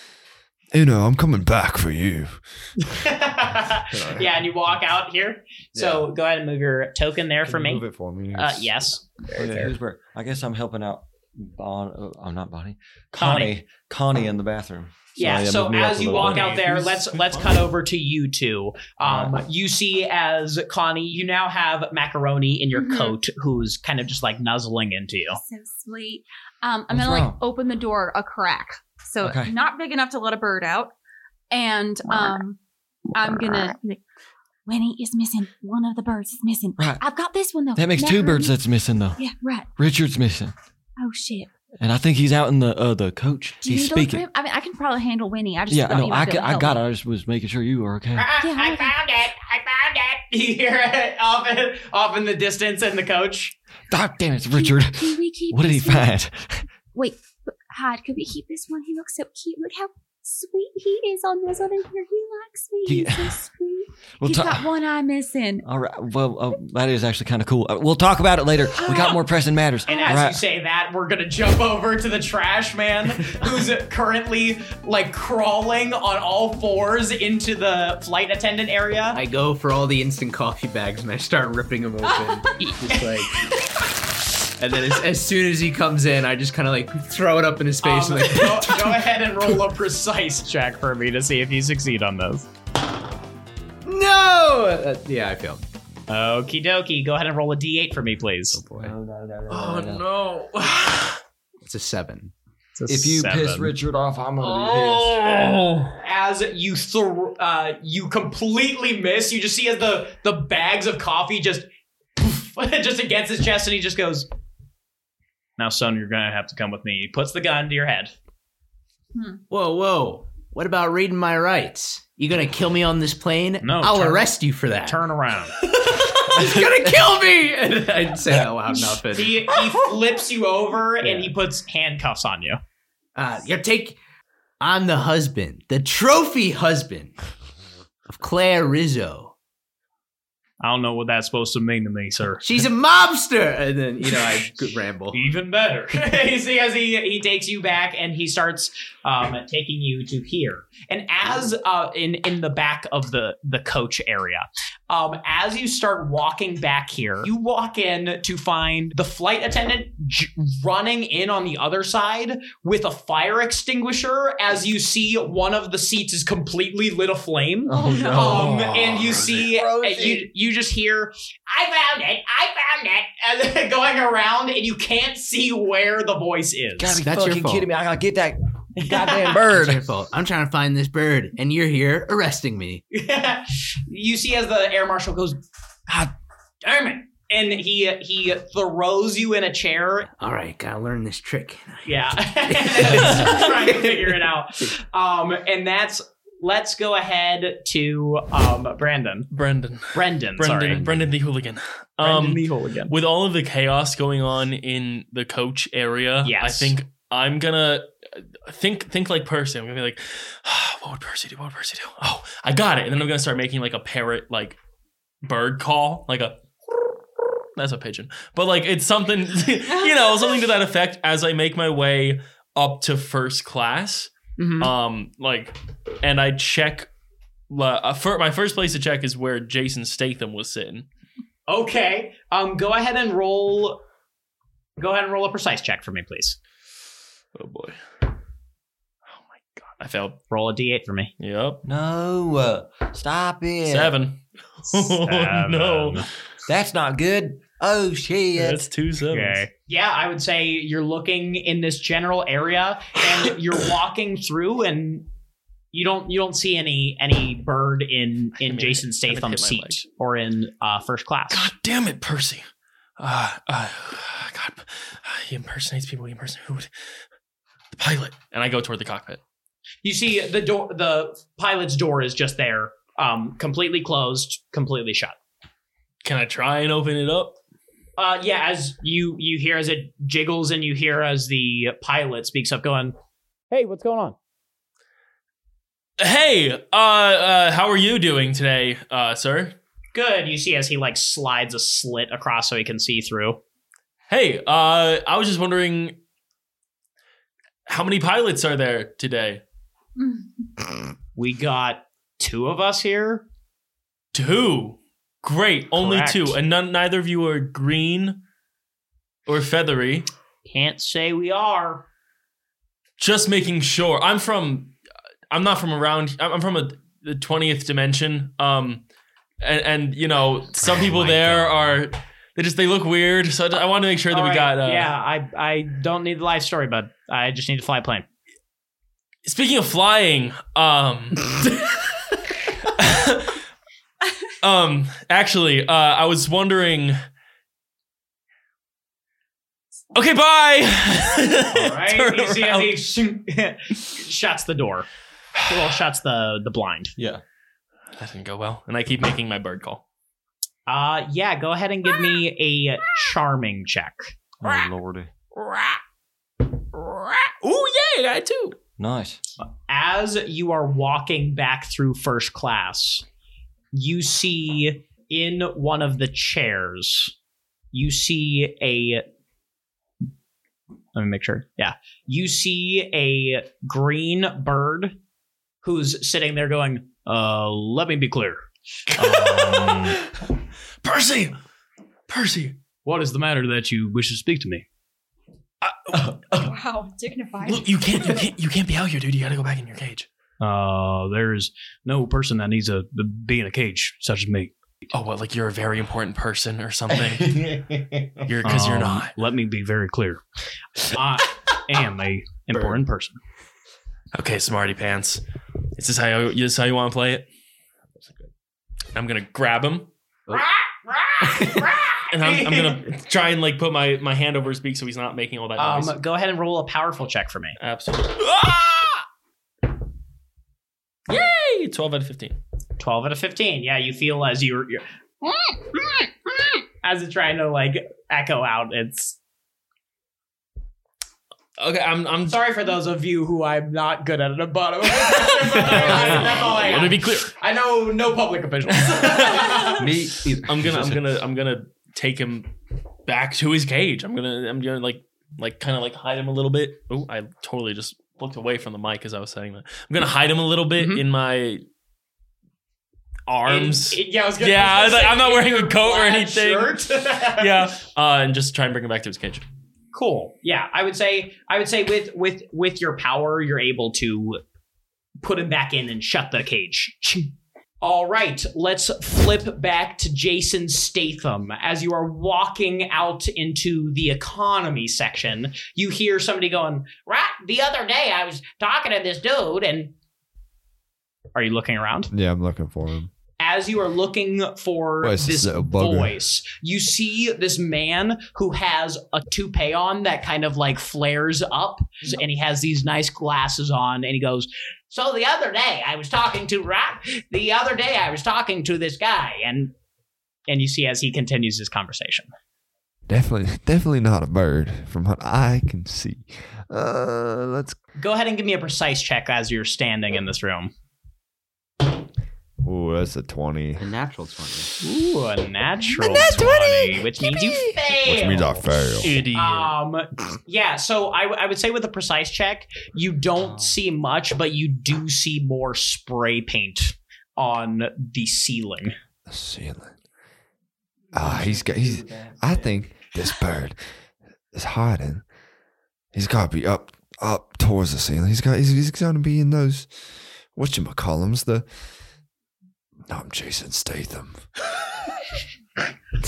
Uno, I'm coming back for you. Yeah, and you walk out here. So go ahead and move your token there for me. Move it for me. Uh, yes. Okay, who's where? I guess I'm helping out. Bon, oh, I'm not Bonnie. Connie. Connie. Connie in the bathroom. Yeah, yeah, so move me up as a you little walk bit. out there, Who's- let's who's let's Connie? cut over to you two. Um, you see as Connie, you now have Macaroni in your Mhm. coat, who's kind of just like nuzzling into you. So sweet. Um, I'm What's gonna like wrong? open the door a crack, so Okay. not big enough to let a bird out, and um, I'm gonna be like, Winnie is missing. One of the birds is missing. Right. I've got this one though. That makes two birds Macaroni. that's missing though. Yeah, right. Richard's missing, Oh shit. and I think he's out in the uh, the coach. Do you He's need to look for speaking. him? I mean, I can probably handle Winnie. I just Yeah, thought no, you I, might be ca- able to I help got it. me. I just was making sure you were okay. Yeah, I okay. found it. I found it. You hear it off in, off in the distance in the coach. God damn it, it's Richard. Can we keep What did he this one? find? Wait, but Hyde, could we keep this one? He looks so cute. Look how sweet he is on this other here. He likes me. He's Yeah. so sweet. We'll He's ta- got one eye missing. All right. Well, uh, that is actually kind of cool. Uh, we'll talk about it later. We got more pressing matters. And All as right. you say that, we're gonna jump over to the trash man, who's currently like crawling on all fours into the flight attendant area. I go for all the instant coffee bags and I start ripping them open. Just like, and then as, as soon as he comes in, I just kind of like throw it up in his face Um, and like, go, go ahead and roll a precise check for me to see if you succeed on this. no! Uh, yeah, I failed. Okie dokie. Go ahead and roll a d eight for me, please. Oh boy. Oh no. It's a seven. It's a If you piss seven. Richard off, I'm gonna Oh. As you thro- uh, you completely miss, you just see as the the bags of coffee just just against his chest, and he just goes, "Now, son, you're gonna have to come with me." He puts the gun to your head. Whoa, whoa. What about reading my rights? You gonna kill me on this plane? No, I'll turn- arrest you for that. Turn around. He's gonna kill me! And I didn't say that loud enough. And, he he flips you over and he puts handcuffs on you. uh, you take. I'm the husband, the trophy husband of Claire Rizzo. I don't know what that's supposed to mean to me, sir. She's a mobster! And then, you know, I could ramble. Even better. You see, as he he takes you back and he starts um, taking you to here, and as uh, in in the back of the the coach area, um, as you start walking back here, you walk in to find the flight attendant j- running in on the other side with a fire extinguisher. As you see, one of the seats is completely lit aflame. Oh no! Um, and you see, uh, Rosie. you you just hear, "I found it! I found it!" and then going around, and you can't see where the voice is. Gotta be That's your fucking fault. kidding me! I gotta get that goddamn It's your bird. fault. I'm trying to find this bird, and you're here arresting me. You see, as the air marshal goes, "God damn it!" and he he throws you in a chair. All right, gotta learn this trick. Yeah, trying to figure it out. Um, and that's. Let's go ahead to um Brandon. Brendan. Brendan. Brendan. Sorry. Brendan the hooligan. Brendan Um, the hooligan. with all of the chaos going on in the coach area, Yes. I think I'm gonna think think like Percy. I'm gonna be like, oh, what would Percy do? What would Percy do? Oh, I got it. And then I'm gonna start making like a parrot like bird call, like a that's a pigeon. But like it's something, you know, something to that effect as I make my way up to first class. Mhm. Um, like, and I check. Uh, for, my first place to check is where Jason Statham was sitting. Okay. Um, go ahead and roll. Go ahead and roll a precise check for me, please. Oh boy! Oh my god! I failed. Roll a d eight for me. Yep. No, uh, stop it. Seven. Oh no! That's not good. Oh shit! That's two sevens. Okay. Yeah, I would say you're looking in this general area, and you're walking through, and you don't you don't see any any bird in in Hit me- Jason hit Statham's my seat leg. or in uh, first class. God damn it, Percy! Uh, uh, God, uh, he impersonates people. He impersonates who would the pilot? And I go toward the cockpit. You see the door, the pilot's door is just there, um, completely closed, completely shut. Can I try and open it up? Uh, yeah, as you you hear as it jiggles, and you hear as the pilot speaks up, going, "Hey, what's going on?" Hey, uh, uh, how are you doing today, uh, sir? Good. You see as he like slides a slit across so he can see through. Hey, uh, I was just wondering, how many pilots are there today? We got two of us here. Two. Great, only Correct. two, and none, neither of you are green or feathery. Can't say we are. Just making sure. I'm from. I'm not from around. I'm from a, the twentieth dimension. Um, and, and you know, some Oh people my there God. are. They just they look weird. So I want to make sure that All we right, got. Uh, yeah, I I don't need the life story, bud. I just need to fly a plane. Speaking of flying, um. um. Actually, uh, I was wondering. Okay, bye. All right. Turn You see as around. he sh- shuts the door. Well, shuts the the blind. Yeah. That didn't go well. And I keep making my bird call. Uh, yeah. Go ahead and give me a charming check. Oh lordy. Ooh, yeah, I got it too. Nice. As you are walking back through first class, you see in one of the chairs, you see a. Let me make sure. Yeah. You see a green bird who's sitting there going, uh, let me be clear. Um, Percy! Percy! What is the matter that you wish to speak to me? Wow, dignified. Look, you can't, you can't, you can't be out here, dude. You gotta go back in your cage. Uh, there's no person that needs to be in a cage such as me. Oh, what? Like you're a very important person or something? You're because you're Um, not. Let me be very clear. I am a important person. Okay, smarty pants. Is this how you, this is how you want to play it? I'm gonna grab him. And I'm, I'm gonna try and like put my, my hand over his beak so he's not making all that noise. Um, go ahead and roll a powerful check for me. Absolutely. Ah! Yay! twelve out of fifteen. twelve out of fifteen. Yeah, you feel as you're, you're as it's trying to like echo out. It's Okay, I'm. I'm Sorry for those of you who I'm not good at at the bottom. That's all I Let me got. be clear. I know no public officials. Me either. I'm gonna. I'm gonna. I'm gonna take him back to his cage. I'm gonna. I'm gonna like, like, kind of like hide him a little bit. Oh, I totally just looked away from the mic as I was saying that. I'm gonna hide him a little bit Mhm. in my arms. In- yeah, I was gonna, Yeah, I was I was gonna like, I'm not say, wearing in a your coat or plaid anything. shirt. yeah, uh, and just try and bring him back to his cage. Cool. Yeah, I would say I would say with with with your power, you're able to put him back in and shut the cage. All right, let's flip back to Jason Statham. As you are walking out into the economy section, you hear somebody going, "Right, the other day I was talking to this dude," and are you looking around? Yeah, I'm looking for him. As you are looking for What is this this little bugger? voice, you see this man who has a toupee on that kind of like flares up, and he has these nice glasses on, and he goes, "So the other day I was talking to right the other day I was talking to this guy," and and you see as he continues his conversation. Definitely, definitely not a bird from what I can see. Uh, let's. Go ahead and give me a precise check as you're standing in this room. Ooh, that's a twenty. A natural twenty. Ooh, a natural twenty, which means you fail. Which means I fail. Idiot. Um, yeah, so I, w- I would say with a precise check, you don't see much, but you do see more spray paint on the ceiling. The ceiling. Ah, he's got. He's. I think this bird is hiding. He's got to be up, up towards the ceiling. He's got. He's, he's going to be in those. Whatchamacallums, the. I'm Jason Statham. in,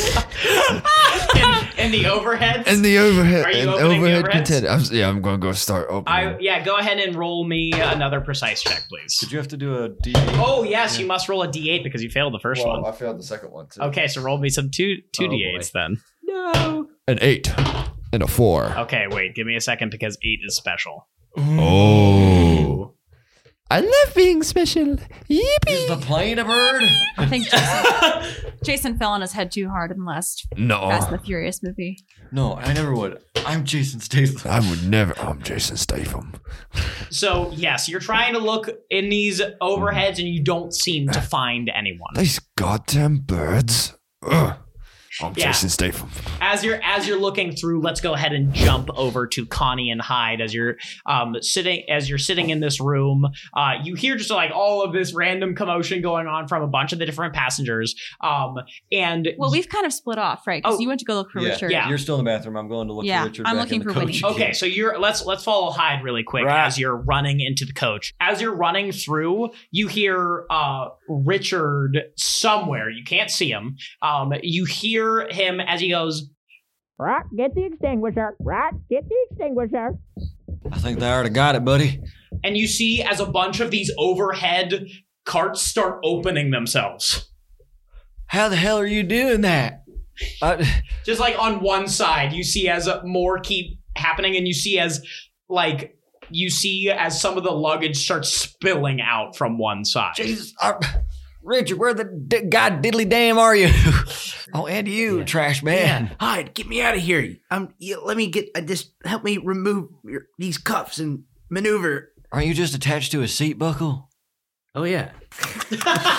in the overhead? And the overhead. Are you and opening the overhead overheads? content. I'm, yeah, I'm going to go start opening. I yeah, go ahead and roll me another precise check, please. Did you have to do a D? Oh yes, you must roll a d eight because you failed the first well, one. I failed the second one too. Okay, so roll me some two two Oh, d eights then. No. An eight and a four. Okay, wait, give me a second because eight is special. Oh. I love being special. Yippee. Is the plane a bird? I think Jason, Jason fell on his head too hard in the last No. Fast and the Furious movie. No, I never would. I'm Jason Statham. I would never. I'm Jason Statham. So yes, you're trying to look in these overheads and you don't seem to find anyone. These goddamn birds. Ugh. I'm Yeah. Jason Statham. As you're as you're looking through, let's go ahead and jump over to Connie and Hyde as you're um sitting as you're sitting in this room. Uh, you hear just like all of this random commotion going on from a bunch of the different passengers. Um, and Well, we've kind of split off, right? Because Oh. you went to go look for Yeah. Richard. Yeah. You're still in the bathroom. I'm going to look Yeah, for Richard. I'm back looking in the for coach. Winnie. Okay, so you're let's let's follow Hyde really quick Right. as you're running into the coach. As you're running through, you hear uh Richard somewhere. You can't see him. Um, you hear him as he goes, Right, get the extinguisher. Right, get the extinguisher. I think they already got it, buddy. and you see as a bunch of these overhead carts start opening themselves. How the hell are you doing that? I, Just like on one side, you see as more keep happening, and you see as like you see as some of the luggage starts spilling out from one side. Jesus, I, Richard, where the d- god diddly damn are you? Oh, and you, Yeah. trash man. Man, Hyde, get me out of here. I'm. Yeah, let me get. Uh, just help me remove your, these cuffs and maneuver. Aren't you just attached to a seat buckle? Oh yeah. You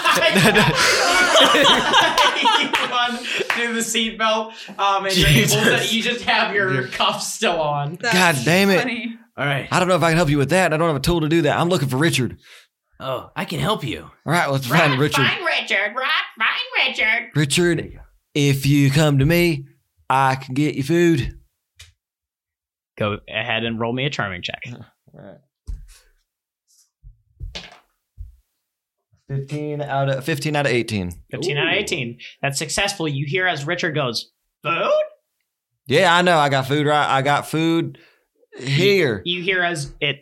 run through the seatbelt, um, and you're able to, Jesus. you just have your cuffs still on. God damn it. Funny. All right. I don't know if I can help you with that. I don't have a tool to do that. I'm looking for Richard. Oh, I can help you. All right, let's find Richard. Find Richard. Right, find Richard. Richard, if you come to me, I can get you food. Go ahead and roll me a charming check. Right. Fifteen out of fifteen out of eighteen. fifteen out of eighteen. That's successful. You hear as Richard goes, food? Yeah, I know. I got food. Right, I got food here. You hear as it.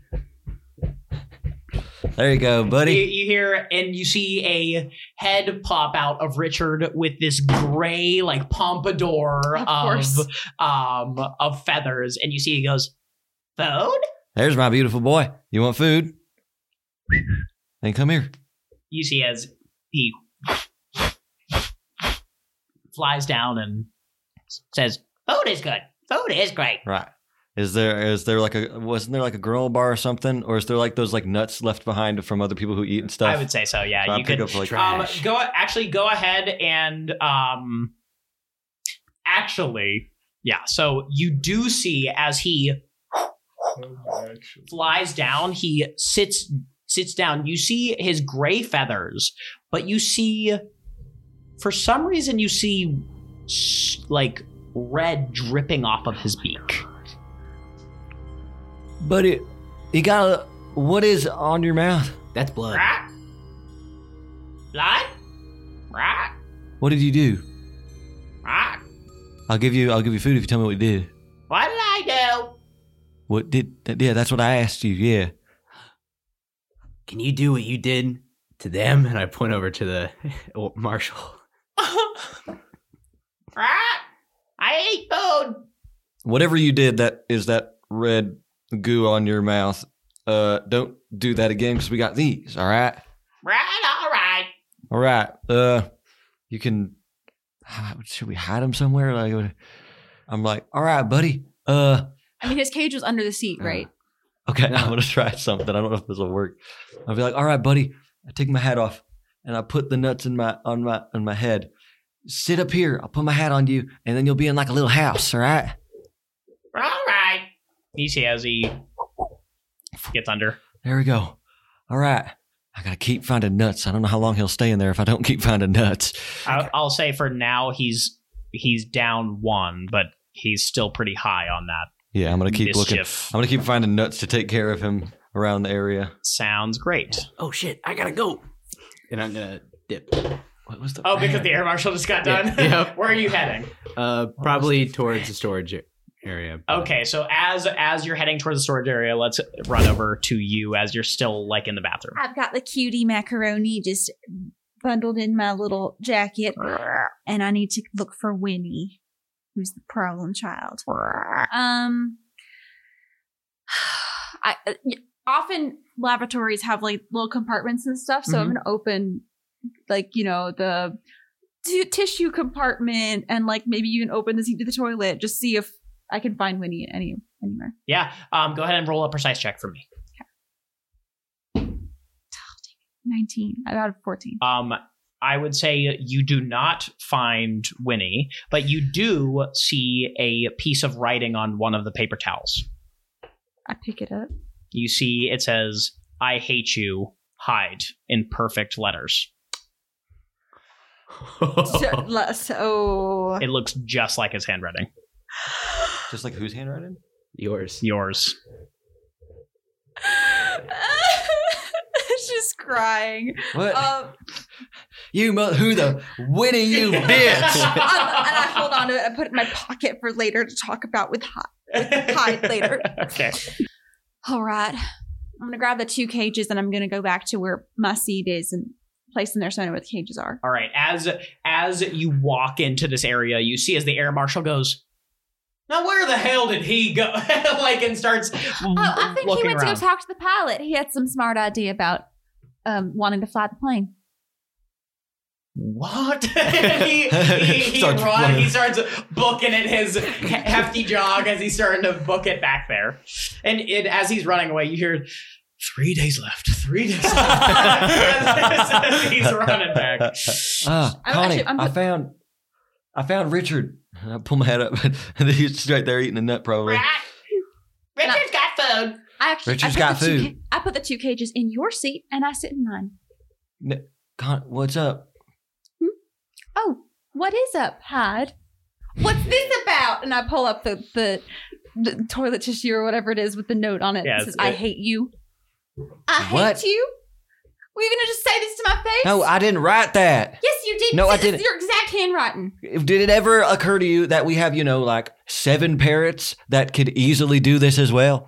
There you go, You, buddy. you hear and you see a head pop out of Richard with this gray like pompadour Of of, course. um of feathers, and you see he goes, food? There's my beautiful boy. You want food? Then come here. You see as he flies down and says, Food is good. Food is great. Right. Is there is there like a wasn't there like a granola bar or something, or is there like those like nuts left behind from other people who eat and stuff? I would say so. Yeah, So I'll you pick could up, like, um, trash. go actually go ahead and um, actually, yeah. So you do see as he flies down, he sits sits down. You see his gray feathers, but you see, for some reason, you see s- like red dripping off of his beak. But it, you got a, what is on your mouth? That's blood. Right? Blood? Right? What did you do? Right? I'll give you I'll give you food if you tell me what you did. What did I do? What did? Yeah, that's what I asked you. Yeah. Can you do what you did to them? And I point over to the marshal. Right? I ate food. Whatever you did, that is that red goo on your mouth. Uh, don't do that again because we got these. All right. Right? All right. All right. Uh, you can. Should we hide him somewhere? Like, I'm like, all right, buddy. Uh, I mean, his cage was under the seat, right? okay, I'm gonna try something. I don't know if this will work. I'll be like, all right, buddy. I take my hat off and I put the nuts in my on my on my head. Sit up here. I'll put my hat on you, and then you'll be in like a little house. All right. All right. You see as he gets under. There we go. All right. I gotta keep finding nuts. I don't know how long he'll stay in there if I don't keep finding nuts. I'll, I'll say for now he's he's down one, but he's still pretty high on that. Yeah, I'm gonna keep looking. Mischief. I'm gonna keep finding nuts to take care of him around the area. Sounds great. Oh shit, I gotta go. And I'm gonna dip. What was the? Oh, because the air marshal just got done? Yeah, yep. Where are you heading? Uh, probably towards the storage area. Okay, so as as you're heading towards the storage area, let's run over to you as you're still like in the bathroom. I've got the cutie macaroni just bundled in my little jacket, and I need to look for Winnie, who's the problem child. Um, I uh, often laboratories have like little compartments and stuff, so I'm Mhm. gonna open like you know the t- tissue compartment, and like maybe you can open the seat to the toilet, just see if I can find Winnie any anywhere. Yeah, um, go ahead and roll a precise check for me. nineteen. I got a fourteen. Um, I would say you do not find Winnie, but you do see a piece of writing on one of the paper towels. I pick it up. You see it says, "I hate you, hide," in perfect letters. so, le- so It looks just like his handwriting. Just like whose handwriting? Yours. Yours. She's crying. What? Um, You mo- who the Winnie you bitch? and I hold on to it. I put it in my pocket for later to talk about with Hyde, Hyde later. Okay. All right. I'm gonna grab the two cages and I'm gonna go back to where my seat is and place them there so I know where the cages are. All right. As as you walk into this area, you see as the air marshal goes, "Now where the hell did he go?" like and starts Oh, I think he looking went around. to go talk to the pilot. He had some smart idea about um, wanting to fly the plane. What? he he, he, Starts run, running. he starts booking at his he- hefty jog as he's starting to book it back there. And it, as he's running away, you hear, three days left, three days left. as, as he's running back. Ah, I'm Connie, actually- I'm I put- found, I found Richard. And I pull my head up, and then he's just right there eating a nut, probably. Richard's got food. I actually Richard's I put got the two food. ca- I put the two cages in your seat and I sit in mine. N- Con- what's up? Oh, what is up, Hyde? What's this about? And I pull up the, the the toilet tissue or whatever it is with the note on it Yeah, that says, it's- I hate you. I What? hate you? Were you going to just say this to my face? No, I didn't write that. Yes, you did. No, I It's didn't. your exact handwriting. Did it ever occur to you that we have, you know, like seven parrots that could easily do this as well?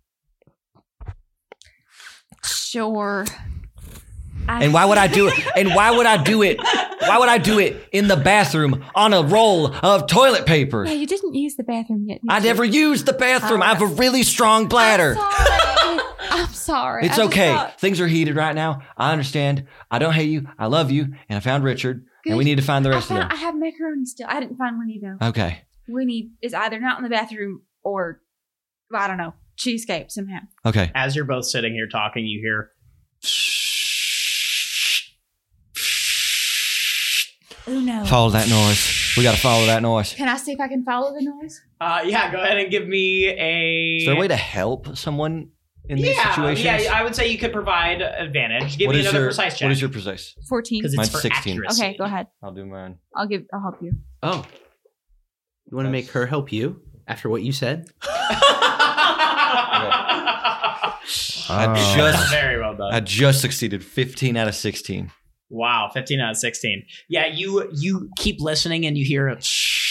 Sure. And why would I do it? And why would I do it? Why would I do it in the bathroom on a roll of toilet paper? Yeah, you didn't use the bathroom yet. did I you? never used the bathroom. I have a really strong bladder. I'm sorry. I'm sorry. It's I just okay. thought- Things are heated right now. I understand. I don't hate you. I love you. And I found Richard. And we Good. need to find the I, rest of found, I them. have macaroni still. I didn't find Winnie though. Okay. Winnie is either not in the bathroom or I don't know, cheesecake somehow. Okay. As you're both sitting here talking, you hear. Uno. Follow that noise. We got to follow that noise. Can I see if I can follow the noise? Uh, yeah, go ahead and give me a. Is there a way to help someone in these yeah, situations? Yeah, I would say you could provide advantage. Give What me is another your, precise check. What is your precise? fourteen. Because it's Mine's for sixteen. accuracy. Okay, go ahead. I'll do mine. I'll give. I'll help you. Oh. You want to make her help you after what you said? I just Very well done. I just succeeded. fifteen out of sixteen. Wow, fifteen out of sixteen. Yeah, you you keep listening and you hear a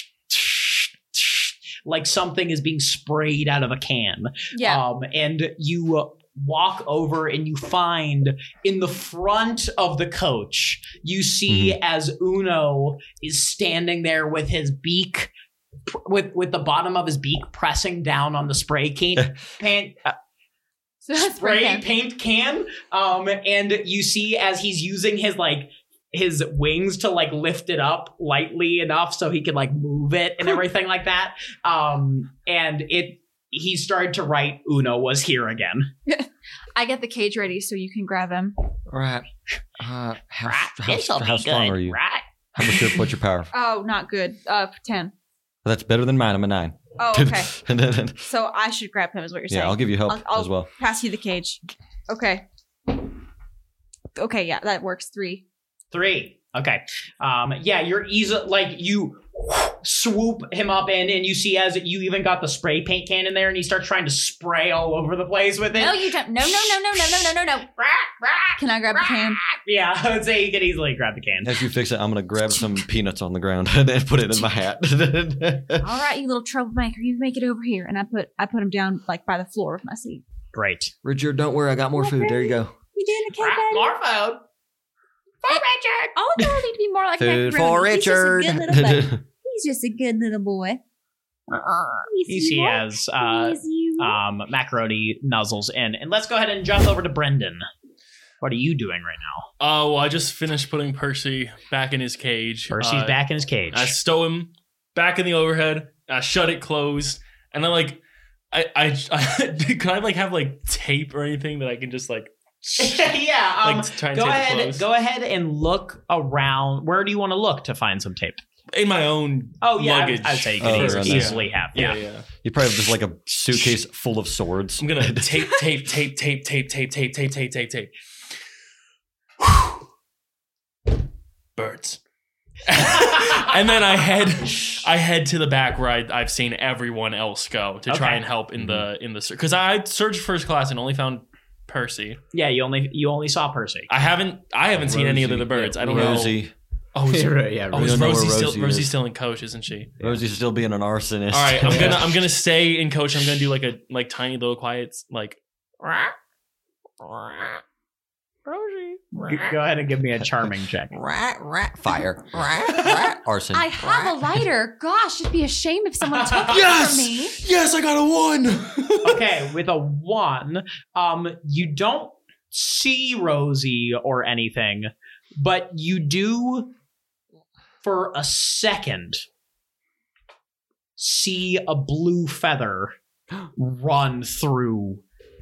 like something is being sprayed out of a can. Yeah. Um, and you uh, walk over and you find in the front of the coach, you see Mhm. as Uno is standing there with his beak, pr- with with the bottom of his beak pressing down on the spray can. pan, uh, So that's spray pretty good. paint can um and you see as he's using his like his wings to like lift it up lightly enough so he can like move it and everything like that um and it he started to write Uno was here again. I get the cage ready so you can grab him. Right. Uh, how Right, how, this'll how be strong good, are you? right? How much your, what's your power? Oh, not good. Uh, ten. That's better than mine. I'm a nine. Oh, okay. And then- So I should grab him, is what you're saying. yeah, I'll give you help I'll, I'll as well. pass you the cage. Okay. Okay, yeah, that works. Three. Three. Okay. Um, yeah, you're easy. Like you swoop him up in, and you see as you even got the spray paint can in there, and he starts trying to spray all over the place with it. No, you don't. No, no, no, no, no, no, no, no, no. Can I grab the can? Yeah, I would say you could easily grab the can. As you fix it, I'm gonna grab some peanuts on the ground and then put it in my hat. All right, you little troublemaker, you make it over here, and I put I put him down like by the floor of my seat. Great. Richard, don't worry, I got more food. There you go. You doing okay, buddy? More food. For Richard. All girls need to be more like Food macaroni. for He's just a Richard. good little boy. He's just a good little boy. You see as uh, um, Macaroni nuzzles in. And let's go ahead and jump over to Brendan. What are you doing right now? Oh, well, I just finished putting Percy back in his cage. Percy's Uh, back in his cage. I stow him back in the overhead. I shut it closed, and I like, I, I, I can I like have like tape or anything that I can just like. yeah. Um, like, try and go tape it ahead. closed? Go ahead and look around. Where do you want to look to find some tape? In my own. Oh yeah, luggage. I would say you could Oh, easily, around there. easily have. Yeah, Yeah. yeah. You probably have just like a suitcase full of swords. I'm gonna tape, tape, tape, tape, tape, tape, tape, tape, tape, tape, tape. Birds. And then I head, I head to the back where I, I've seen everyone else go to try Okay. and help in the in the because I searched first class and only found Percy. Yeah, you only you only saw Percy. I haven't I haven't seen any of the, the birds. I don't know. Rosie. Oh, is, Yeah, right, yeah, oh, we is don't know where Rosie still Rosie Rosie's is. still in coach, isn't she? Rosie's still being an arsonist. All right, I'm gonna I'm gonna stay in coach. I'm gonna do like a like tiny little quiet like. G- Go ahead and give me a charming check. Rat, rat, fire. Rat, rat, arson. I have a lighter. Gosh, it'd be a shame if someone took it Yes! from me. Yes, I got a one. Okay, with a one, um, you don't see Rosie or anything, but you do, for a second, see a blue feather run through.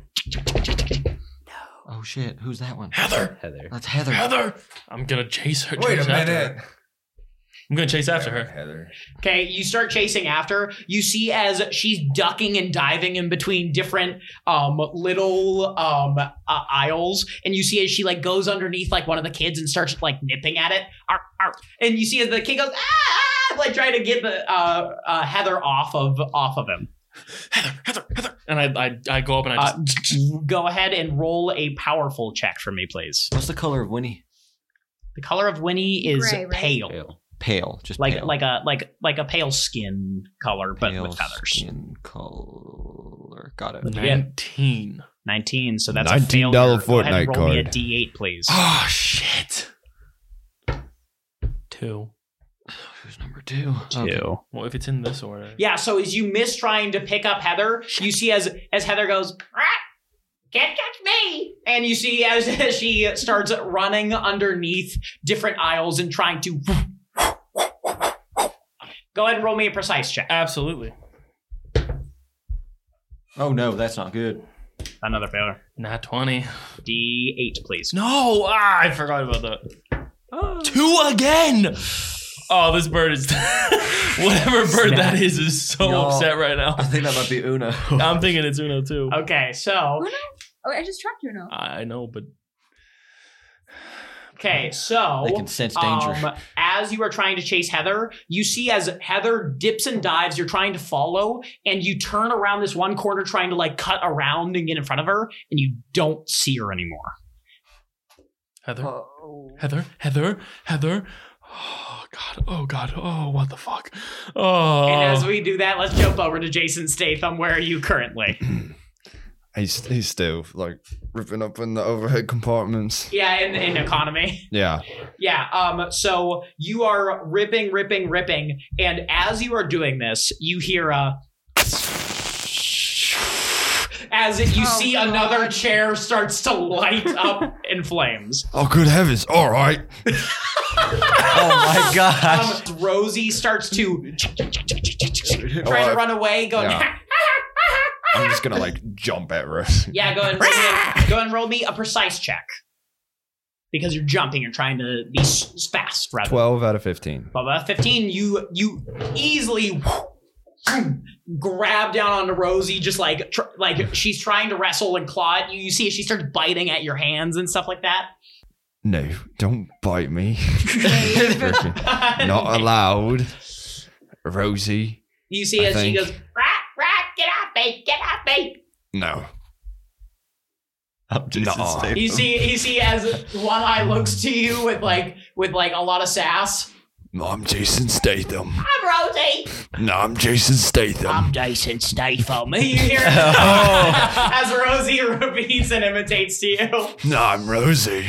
Oh shit, who's that one? Heather. Heather. That's Heather. Heather. I'm gonna chase her. Wait a chase after minute. her. I'm gonna chase after her. Heather. Okay, you start chasing after. You see as she's ducking and diving in between different um little um uh, aisles, and you see as she like goes underneath like one of the kids and starts like nipping at it. Arr, arr. And you see as the kid goes ah, like trying to get the uh, uh Heather off of off of him. Heather, Heather, Heather. And I, I, I go up and I Uh, just. go ahead and roll a powerful check for me, please. What's the color of Winnie? The color of Winnie is Gray, right? pale. Pale. Pale. Just Like pale. like a like like a pale skin color, but Pale with feathers. skin color. Got it. Yeah. nineteen. Nineteen. So that's nineteen a dollar failure. Go ahead and Fortnite roll me a card. D eight, please. Oh shit. Two. Who's number two? Two. Okay. Well, if it's in this order. Yeah. So as you miss trying to pick up Heather, you see as as Heather goes, "Rah, can't catch me, and you see as, as she starts running underneath different aisles and trying to. Go ahead and roll me a precise check. Absolutely. Oh no, that's not good. Another failure. Not twenty. D eight, please. No, ah, I forgot about that. Oh. Two again. Oh, this bird is whatever bird Snap. that is is so No. upset right now. I think that might be Uno. I'm thinking it's Uno too. Okay, so Uno? Oh, I just tracked Uno. I know, but okay, so They can sense danger. Um, as you are trying to chase Heather, you see as Heather dips and dives, you're trying to follow, and you turn around this one corner trying to like cut around and get in front of her, and you don't see her anymore. Heather, Heather, Heather, Heather. Oh God! Oh God! Oh, what the fuck! Oh. And as we do that, let's jump over to Jason Statham. Where are you currently? He's he's still like ripping up in the overhead compartments. Yeah, in, in economy. Yeah. Yeah, um, so you are ripping, ripping, ripping, and as you are doing this, you hear a as you Oh, see God. another chair starts to light up in flames. Oh, good heavens! All right. Oh my gosh. Um, Rosie starts to trying Oh, to run away, going. yeah. I'm just gonna like jump at Rose. Yeah, go ahead and roll me, go ahead and roll me a precise check. Because you're jumping, you're trying to be s- fast, rather. Twelve out of fifteen. Bubba, fifteen, you you easily grab down onto Rosie, just like tr- like she's trying to wrestle and claw at you. You see she starts biting at your hands and stuff like that. No, don't bite me. Not allowed. Rosie. You see I as she think- goes, rat, rat, get off me, get off me. No. I'm Jason Nuh-uh. Statham. You see, you see as One Eye looks to you with like with like a lot of sass. I'm Jason Statham. I'm Rosie. No, I'm Jason Statham. I'm Jason Statham. You hear it as Rosie repeats and imitates to you. No, I'm Rosie.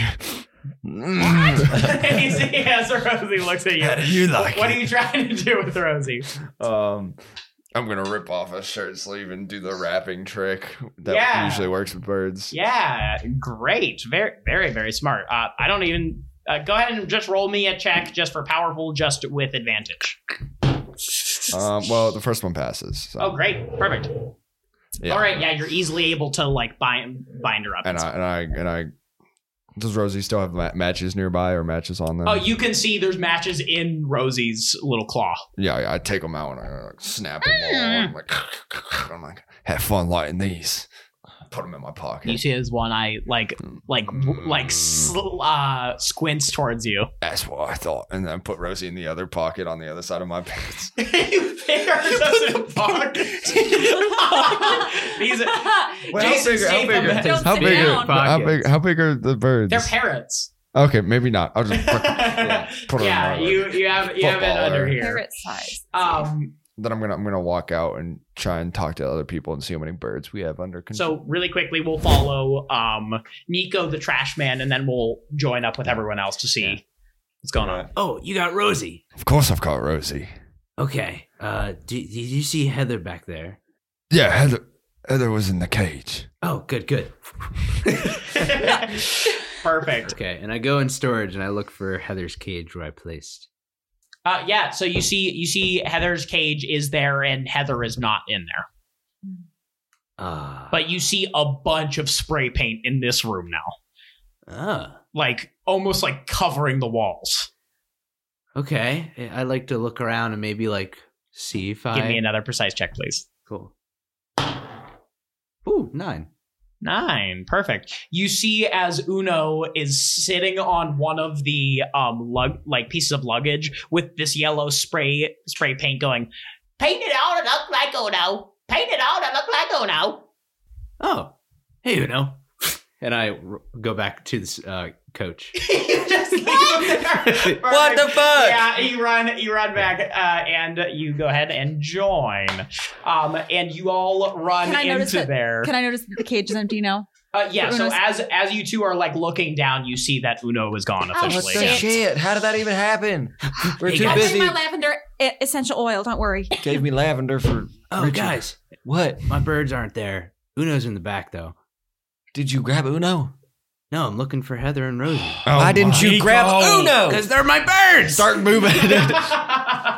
And you see as Rosie looks at you. How do you like What it? are you trying to do with Rosie? Um, I'm gonna rip off a shirt sleeve and do the wrapping trick that Yeah. usually works with birds. Yeah, great. Very, very, very smart. Uh, I don't even. Uh, go ahead and just roll me a check just for powerful, just with advantage. Um, well, the first one passes. So, Oh, great. Perfect. yeah. All right. Yeah, you're easily able to like bind bind her up. And I and I and I. Does Rosie still have ma- matches nearby or matches on them? Oh, you can see there's matches in Rosie's little claw. Yeah, yeah, I take them out and I like, snap them all. I'm like, I'm like, have fun lighting these. Put them in my pocket. You see his one eye like like w- like sl- uh, squints towards you. That's what I thought. And then put Rosie in the other pocket on the other side of my pants. You figure it doesn't pocket. These are, Wait, Jason how big, how Statham big, has- Don't how sit big, are, down. how big, how big are the birds? They're parrots. Okay, maybe not. I'll just put, yeah, put it Yeah, in my, you you have you have it football under or- here. Parrot size. Um. Then I'm gonna I'm gonna walk out and try and talk to other people and see how many birds we have under control. So really quickly, we'll follow um Nico the trash man, and then we'll join up with everyone else to see what's going on. Oh, you got Rosie. Of course, I've got Rosie. Okay. Uh, do, did you see Heather back there? Yeah, Heather. Heather was in the cage. Oh, good, good. Perfect. Okay, and I go in storage and I look for Heather's cage where I placed. Uh, yeah. So you see you see Heather's cage is there, and Heather is not in there. Ah. But you see a bunch of spray paint in this room now, Ah. like almost like covering the walls. Okay. I like to look around and maybe like see if I Give me another precise check, please. Cool. Ooh, nine. Nine. Perfect. You see as Uno is sitting on one of the um lug like pieces of luggage with this yellow spray spray paint going, paint it all to look like Uno. Paint it all to look like Uno. Oh, hey, Uno. And I r- go back to this uh, coach. You just leave him there. What the fuck? Yeah, you run, you run back, uh, and you go ahead and join. Um, and you all run Can I notice into that- there. Can I notice that the cage is empty now? Uh, yeah. For So Uno's- as as you two are like looking down, you see that Uno is gone Oh, What officially. the shit. shit? How did that even happen? We're Hey, too I guys. bring busy. my lavender e- essential oil. Don't worry. Gave me lavender for. Oh, Richard. guys, What? my birds aren't there. Uno's in the back, though. Did you grab Uno? No, I'm looking for Heather and Rosie. Why didn't you grab Uno? Because they're my birds! Start moving.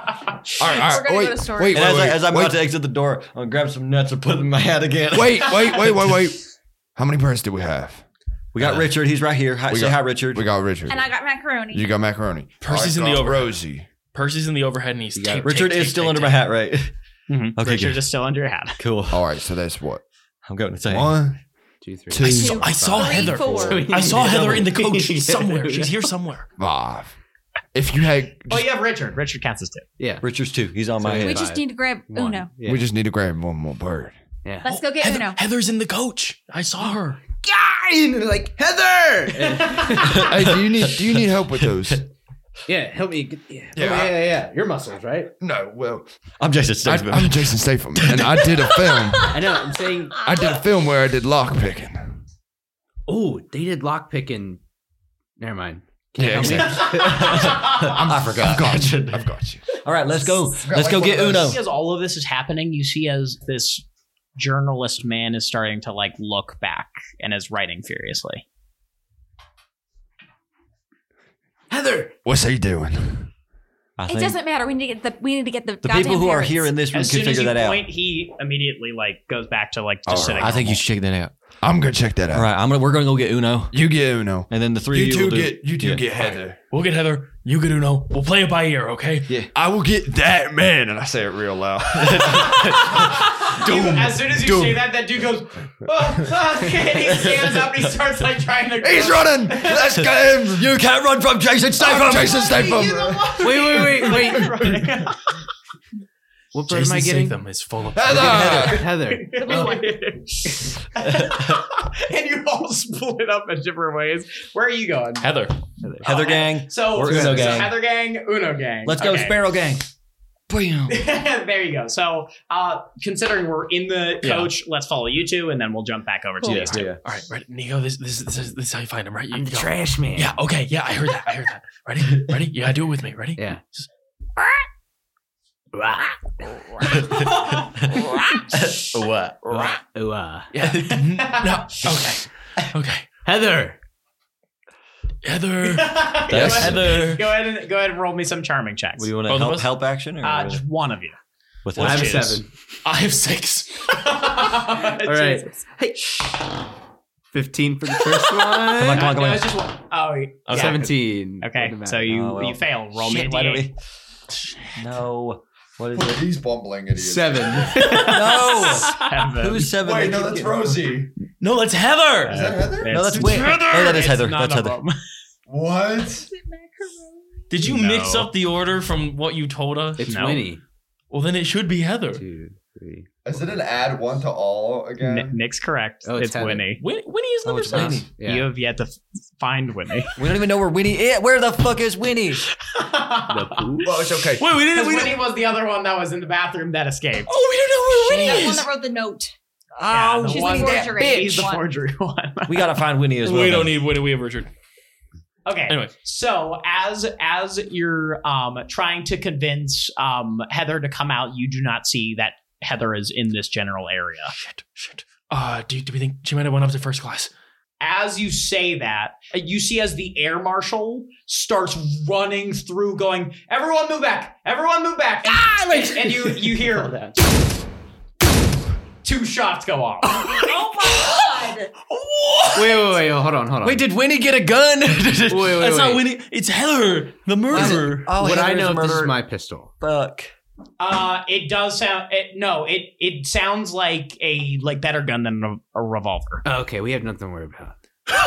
All right, all We're right. gonna Wait, go to storage. wait, And wait, as, wait, I, as I'm wait, about to exit the door, I'm gonna grab some nuts and put them in my hat again. wait, wait, wait, wait, wait, wait. How many birds do we have? We got Uh, Richard. He's right here. Hi, we say got- hi, Richard. We got Richard. And I got macaroni. You got macaroni. Percy's I in the got overhead. Rosie. Percy's in the overhead and he's tape, Richard tape, is tape, still tape, under tape. my hat, right? Mm-hmm. Okay, Richard good. is still under your hat. Cool. All right, so that's what? I'm going to say One, Two, three. two, I saw, I saw Three, Heather. four. I saw Heather in the coach somewhere. She's here somewhere. five. If you had, Oh, you have Richard. Richard counts as two. Yeah. Richard's two. He's on my So head. We just need to grab One. Uno. Yeah. we just need to grab one more bird. yeah. Let's go get Heather, Uno. Heather's in the coach. I saw her. And they're like, Heather! Hey, do you need do you need help with those? yeah, help me. Get, yeah, Yeah, yeah, I- yeah, yeah. Your muscles, right? No, well, I'm Jason I, Statham. I'm Jason Statham, and I did a film. I know. I'm saying, I did a film where I did lock picking. oh, they did lock picking. Never mind. Yeah, help me? exactly. I forgot. I've got you. I've got you. All right, let's go. Let's go get Uno. As all of this is happening, you see as this journalist man is starting to like look back and is writing furiously. Heather! What's he doing? I It think doesn't matter. We need to get the. We need to get the. the people who are parrots. here in this room As can soon as figure you that point, he immediately like goes back to like just All sitting. out. I think you normal. should check that out. I'm gonna check that out. All right, I'm gonna. We're gonna go get Uno, You get Uno. and then the three You of you two will do. get you two Yeah. get Heather. We'll get Heather. You get Uno. We'll play it by ear, okay? Yeah. I will get that man, and I say it real loud. You- as soon as you Doom. say that, that dude goes, oh, oh, and he stands up and he starts like trying to. He's running. Let's get him. You can't run from Jason Statham. Jason Statham. Wait, wait, wait, wait. What bird am Jason I getting? Statham is full of. Heather. Heather. The blue one. And you all split up in different ways. Where are you going? Heather. Heather Oh, gang. So, Or Uno so gang. Heather gang, Uno gang. Let's go, Okay. Sparrow gang. Bam. There you go. So, uh, considering we're in the Yeah. coach, let's follow you two, and then we'll jump back over to Cool. these two. Yeah. All right, ready, Nico. This, this, this, is, this is how you find him, right? You I'm the go. trash man. Yeah. Okay. Yeah, I heard that. I heard that. Ready? Ready? You gotta do it with me. Ready? Yeah. What? Ooh, uh. Yeah. No. Okay. Okay. Heather. Heather. Go Yes. ahead- Heather. Go ahead and go ahead and roll me some charming checks. What do you want Both to of help us? help action or Uh, just one of you. with I have a Let's choose. seven. I have six. All right. Hey. fifteen for the first one. Come on, come on, come No, on. it's just one. Oh, yeah. seventeen. Okay, What so about- you Oh, well. you fail. Roll me a Shit, why do d eight. we- No. What is it? He's bumbling idiot. Seven. No. Seven. Who's seven? Wait, no, that's Rosie. No, that's Heather. Is that Heather? No, that's It's Wait. Heather! Oh, that is It's Heather. none That's of Heather. them. What? Did you No. mix up the order from what you told us? It's No. Winnie. Well, then it should be Heather. Two, three. Is it an add one to all again? Nick- Nick's correct. Oh, it's it's Heather. Winnie. Win- Winnie is Oh, number it's six. Winnie. Yeah. You have yet to f- find Winnie. We don't even know where Winnie is. Where the fuck is Winnie? The poo? Well, it's okay. Wait, we didn't. Because We Winnie didn't was the other one that was in the bathroom that escaped. oh, we don't know where The Winnie one is. that wrote the note. Yeah, the she's one the that- forgery. He's the one. forgery one. We gotta find Winnie as well. We then. don't need Winnie. We have Richard. Okay. Anyway. So as as you're um trying to convince um Heather to come out, you do not see that Heather is in this general area. Shit. Shit. Uh, do, do we think she might have went up to first class? As you say that, you see as the air marshal starts running through, going, "Everyone move back! Everyone move back!" And, and, and you you hear two shots go off. Oh my god! Wait, wait, wait. Hold on, hold on. Wait, did Winnie get a gun? wait, wait, That's wait. not Winnie. It's Heather, the murderer. Oh, Would I Heather is know a if this is murderer. my pistol? Fuck. Uh, it does sound. It, no, it it sounds like a like better gun than a, a revolver. Oh, okay, we have nothing to worry about.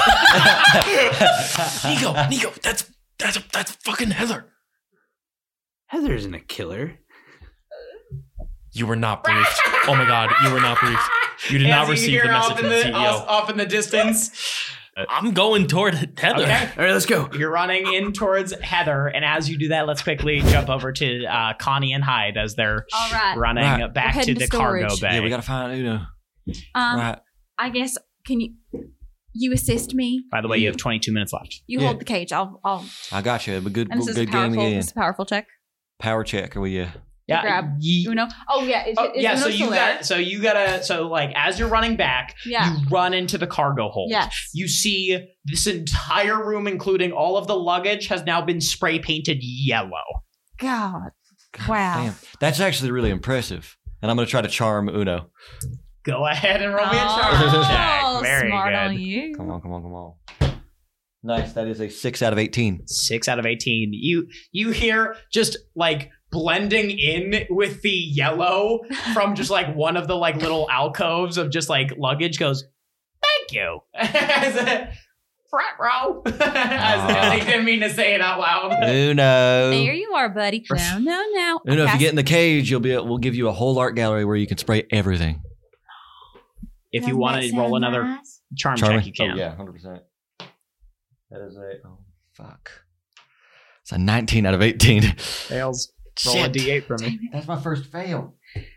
Nico, Nico, that's that's that's fucking Heather. Heather isn't a killer. You were not briefed. Oh my god, you were not briefed. You did As not you receive hear the message off from in the the C E off, O. off in the distance. I'm going toward Heather. Okay. All right, let's go. You're running in towards Heather, and as you do that, let's quickly jump over to uh, Connie and Hyde as they're All right. running Right. back We're to heading the to cargo storage. bay. Yeah, we gotta find Uno. Um, Right. I guess can you you assist me? By the way, you have twenty-two minutes left. You Yeah. hold the cage. I'll. I'll. I got you. A good, And this is a good game powerful. again. This is a powerful check. Power check. Are we? Uh, Yeah, grab ye- Uno. Oh yeah. Is, Oh, is yeah, Uno so still you there? got so you gotta so like as you're running back, Yeah. you run into the cargo hold. Yes. You see this entire room, including all of the luggage, has now been spray painted yellow. God. Wow. Damn. That's actually really impressive. And I'm going to try to charm Uno. Go ahead and roll me a charm Oh, check. Very smart good. on you. Come on, come on, come on. Nice. That is a six out of eighteen. Six out of eighteen. You you hear just like blending in with the yellow from just like one of the like little alcoves of just like luggage goes, thank you. As a front row. As, I didn't mean to say it out loud. Uno. There you are, buddy. No, no, no. Uno, if Okay. you get in the cage, you'll be. We'll give you a whole art gallery where you can spray everything. If you Doesn't want that to roll sound another nice? charm Charming? check, you can. Oh, yeah, one hundred percent. That is a. Oh, fuck. It's a nineteen out of eighteen. Fails. Roll a Shit. d eight for me. That's my first fail.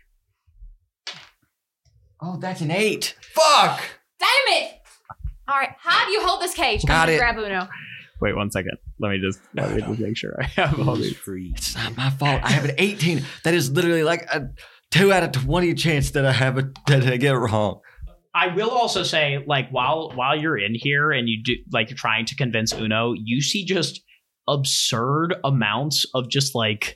Oh, that's an eight. Fuck! Damn it! All right, how do you hold this cage? Got I'm it. gonna grab Uno. Wait one second. Let me just let me just make sure I have all these. Free. It's not my fault. I have an eighteen. That is literally like a two out of twenty chance that I have a, that I get it wrong. I will also say, like, while while you're in here and you do like you're trying to convince Uno, you see just absurd amounts of just like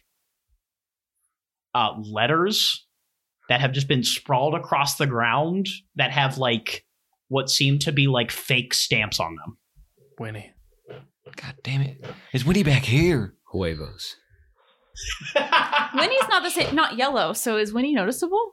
uh letters that have just been sprawled across the ground that have like what seem to be like fake stamps on them. Winnie. God damn it. Is Winnie back here? Huevos. Winnie's not the same, not yellow. So is Winnie noticeable?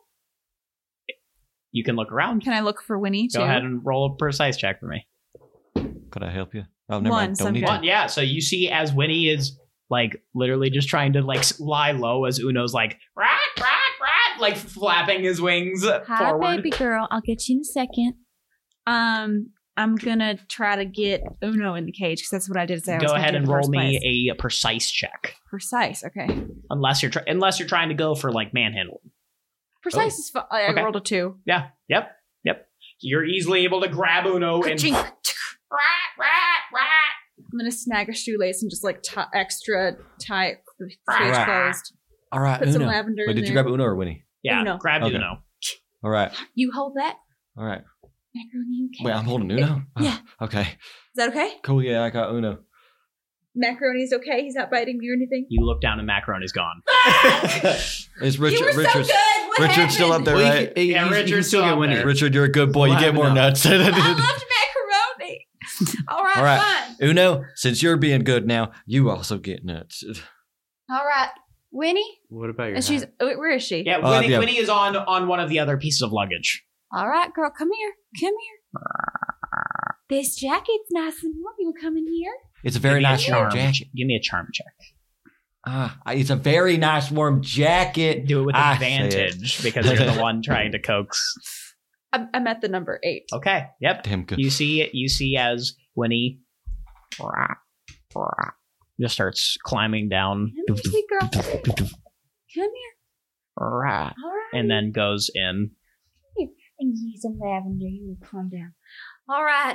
You can look around. Can I look for Winnie too? Go ahead and roll a precise check for me. Could I help you? Oh, never One, mind. so Don't I'm need good. to. One, yeah, so you see as Winnie is like literally just trying to like lie low as Uno's like rat rat rat like flapping his wings Hi, forward. baby girl. I'll get you in a second. Um, I'm gonna try to get Uno in the cage because that's what I did say. I was Go gonna ahead do in and the roll first me place. a precise check. Precise. Okay. Unless you're try- unless you're trying to go for like manhandling. Precise is. Fu- I Okay. rolled a two. Yeah. Yep. Yep. You're easily able to grab Uno and Ka-ching. rat rat rat. I'm gonna snag a shoelace and just like t- extra tight, cage Right. closed. All right, Put Uno. some lavender Wait, in did you there. grab Uno or Winnie? Yeah. Uno. Grab Okay. Uno. All right. You hold that. All right. Macaroni, okay. Wait, I'm holding Uno? Yeah. Oh, okay. Is that okay? Cool. Yeah, I got Uno. Macaroni's okay. He's not biting me or anything. You look down and Macaroni's gone. Is you Richard? were so Richard's, good. What Richard's still up happened? there, Well, you right? can- Yeah, you- you Richard's can still still get up Winnie. there. Richard, you're a good boy. We'll you get have more enough. nuts. I loved macaroni. All right, All right. fine. Uno, since you're being good now, you also get nuts. All right, Winnie. What about your And she's. hat? Wait, where is she? Yeah, Uh, Winnie, yeah. Winnie is on on one of the other pieces of luggage. All right, girl, come here. Come here. This jacket's nice and warm. You will come in here. It's a very Give me a nice warm charm. jacket. Give me a charm check. Ah, it's a very nice warm jacket. Do it with I say it. advantage because you're the one trying to coax. I'm, I'm at the number eight. Okay. Yep. Damn good. You see you see as Winnie just starts climbing down Come here, sweet girl. Come here. All right. and then goes in. And use some lavender. You will calm down. All right.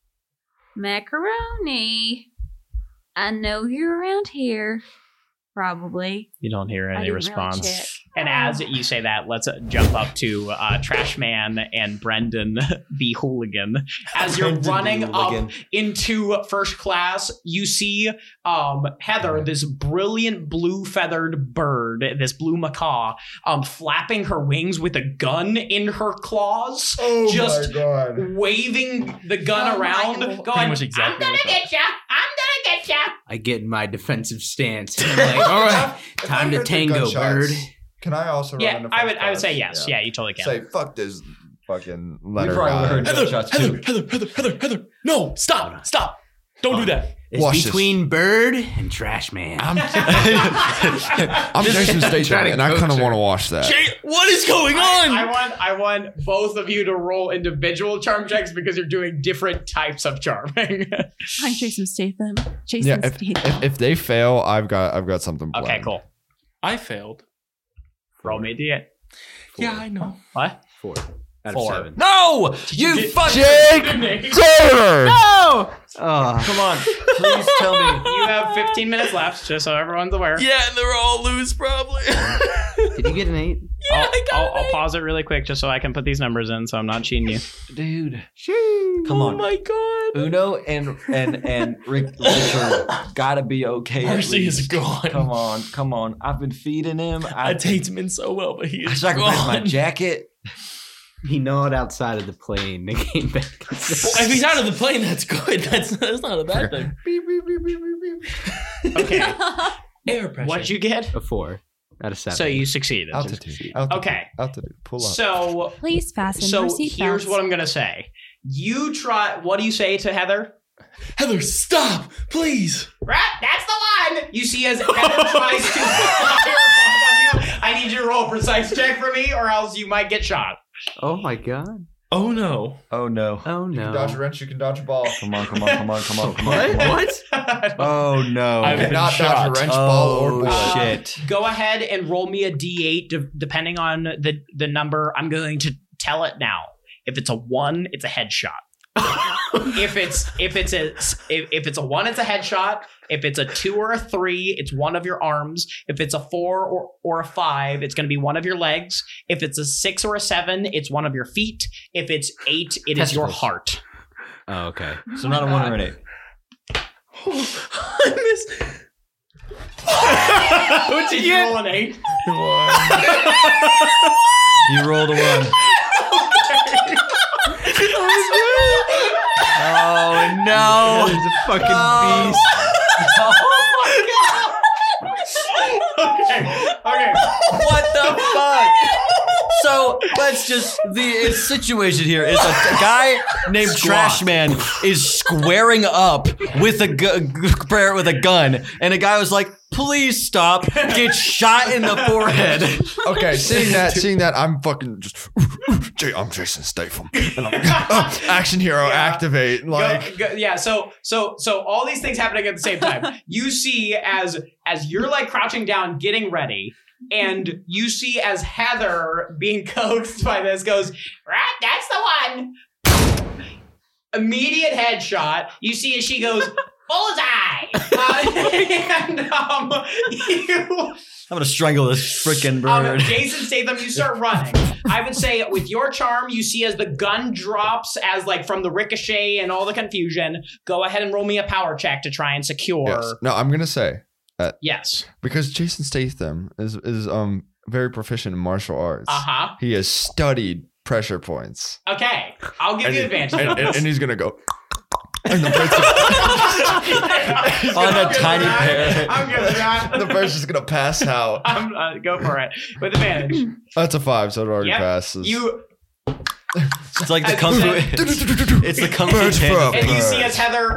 Macaroni. I know you're around here. Probably. You don't hear I any didn't really response. check. And as you say that, let's uh, jump up to uh, Trashman and Brendan the Hooligan. As you're Brendan the running Hooligan. up into first class, you see um, Heather, this brilliant blue feathered bird, this blue macaw, um, flapping her wings with a gun in her claws, Oh just my god. waving the gun Oh my around, God. going, much exactly I'm gonna what that- get ya! I'm gonna get ya! I get in my defensive stance. And I'm like, all right, If time I to heard the tango, gunshots, bird. Can I also run Yeah, into I first would. I would class? say yes. Yeah, you totally can. Say fuck this fucking We letter. probably guy. heard Heather, gunshots Heather, too. Heather, Heather, Heather, Heather. No, stop, stop. Don't do that. It's Watch this. between bird and trash man. I'm, I'm Jason Statham, trying to and I kind coach of her. want to watch that. Jay, what is going I, on? I want I want both of you to roll individual charm checks because you're doing different types of charming. I'm Jason Statham. Jason Yeah, if, Statham. if if they fail, I've got I've got something planned. okay, cool. I failed. Roll me a d eight. Yeah, I know. What? Four out Four. of seven. No, you get- fucking. Jake Carter! No! Oh, Come on, please tell me. You have fifteen minutes left, just so everyone's aware. Yeah, and they're all loose probably. did you get an eight? Yeah, I'll, I got I'll, it. I'll pause it really quick just so I can put these numbers in, so I'm not cheating you. Dude, Shoo. come Oh on. my god. Uno and and and Rick, Richard gotta be okay. at Mercy is least. gone. Come on, come on. I've been feeding him. I, I taste him in so well, but he I is sacrificed gone. my jacket. He gnawed outside of the plane. They came back. Well, if he's out of the plane, that's good. That's that's not a bad thing. Okay. Air pressure. What'd you get? A four out of seven. So you succeeded. Altitude. Altitude. Okay. Altitude. Pull up. So Please fasten so your seatbelts. here's what I'm gonna say. You try. What do you say to Heather? Heather, stop, please. Right, that's the one. You see, as Heather tries to fire on you, I need you to roll a precise check for me, or else you might get shot. Oh my god. Oh no. Oh no. Oh You can no. dodge a wrench. You can dodge a ball. Come on, come on, come on, come on, come on. What? Come on. What? Oh no. I've You been cannot shot. dodge a wrench, ball, or Oh, bullet. Uh, shit. Go ahead and roll me a d eight, de- depending on the the number. I'm going to tell it now. If it's a one, it's a headshot. if it's if it's a if, if it's a one, it's a headshot. If it's a two or a three, it's one of your arms. If it's a four or, or a five, it's going to be one of your legs. If it's a six or a seven, it's one of your feet. If it's eight, it is your Testicles. heart. Oh, okay. So not a one or an eight. I missed. What did you roll an eight? You rolled a one. Oh no! He's a fucking Oh. beast. Okay. Okay. What the fuck? So let's just the situation here is a, a guy named Trash Man is squaring up with a gu- with a gun, and a guy was like, "Please stop!" Gets shot in the forehead. Okay, seeing that, seeing that, I'm fucking just. Jay, I'm Jason Statham, and I'm uh, action hero Yeah. activate. Like, Go- go- yeah, so so so all these things happening at the same time. You see as as you're like crouching down, getting ready, and you see as Heather being coaxed by this goes, right, that's the one. Immediate headshot. You see as she goes, bullseye. Uh, and um, you I'm gonna strangle this freaking Um, bird. Jason Statham, you start running. I would say with your charm, you see as the gun drops, as like from the ricochet and all the confusion. Go ahead and roll me a power check to try and secure. yes. No, I'm gonna say uh, Yes. because Jason Statham is is um very proficient in martial arts. Uh huh. He has studied pressure points, Okay, I'll give and, you he- advantage. and, on and- this. and he's gonna go. And the bird's On I'm a good tiny for that. pear. I'm good with that. the bird's just gonna pass out. I'm, uh, go for it with advantage. That's a five, so it already Yep. passes. You It's like the As kung you fu. said- It's the kung fu Birds panda. for a and you see bird. as Heather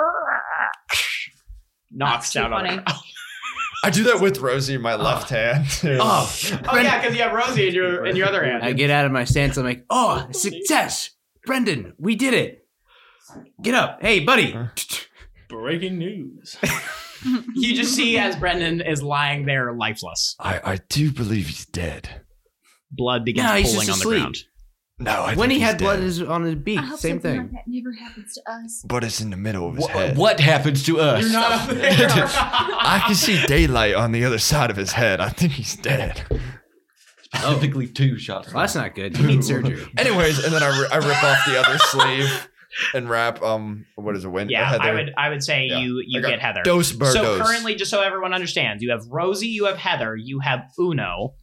knocks That's too down on funny. her. I do that with Rosie in my left hand. Too. Oh, Oh yeah, because you have Rosie in your in your other hand. I get out of my stance. I'm like, oh, success. Brendan, we did it. Get up. Hey, buddy. Breaking news. You just see as Brendan is lying there lifeless. I, I do believe he's dead. Blood begins No, he's pooling just on the asleep. ground. No, I When think he he's had blood dead. in his, on his beak, I hope same something thing. like that never happens to us. But it's in the middle of his What, head. what happens to us? You're not up there. I can see daylight on the other side of his head. I think he's dead. Specifically two shots. Well, that's not good. You need surgery. Anyways, and then I, ri- I rip off the other sleeve and wrap um what is it? Win- Yeah, Heather. I would I would say Yeah. you you I got get Heather. Dose bird So dose. currently, just so everyone understands, you have Rosie, you have Heather, you have Uno.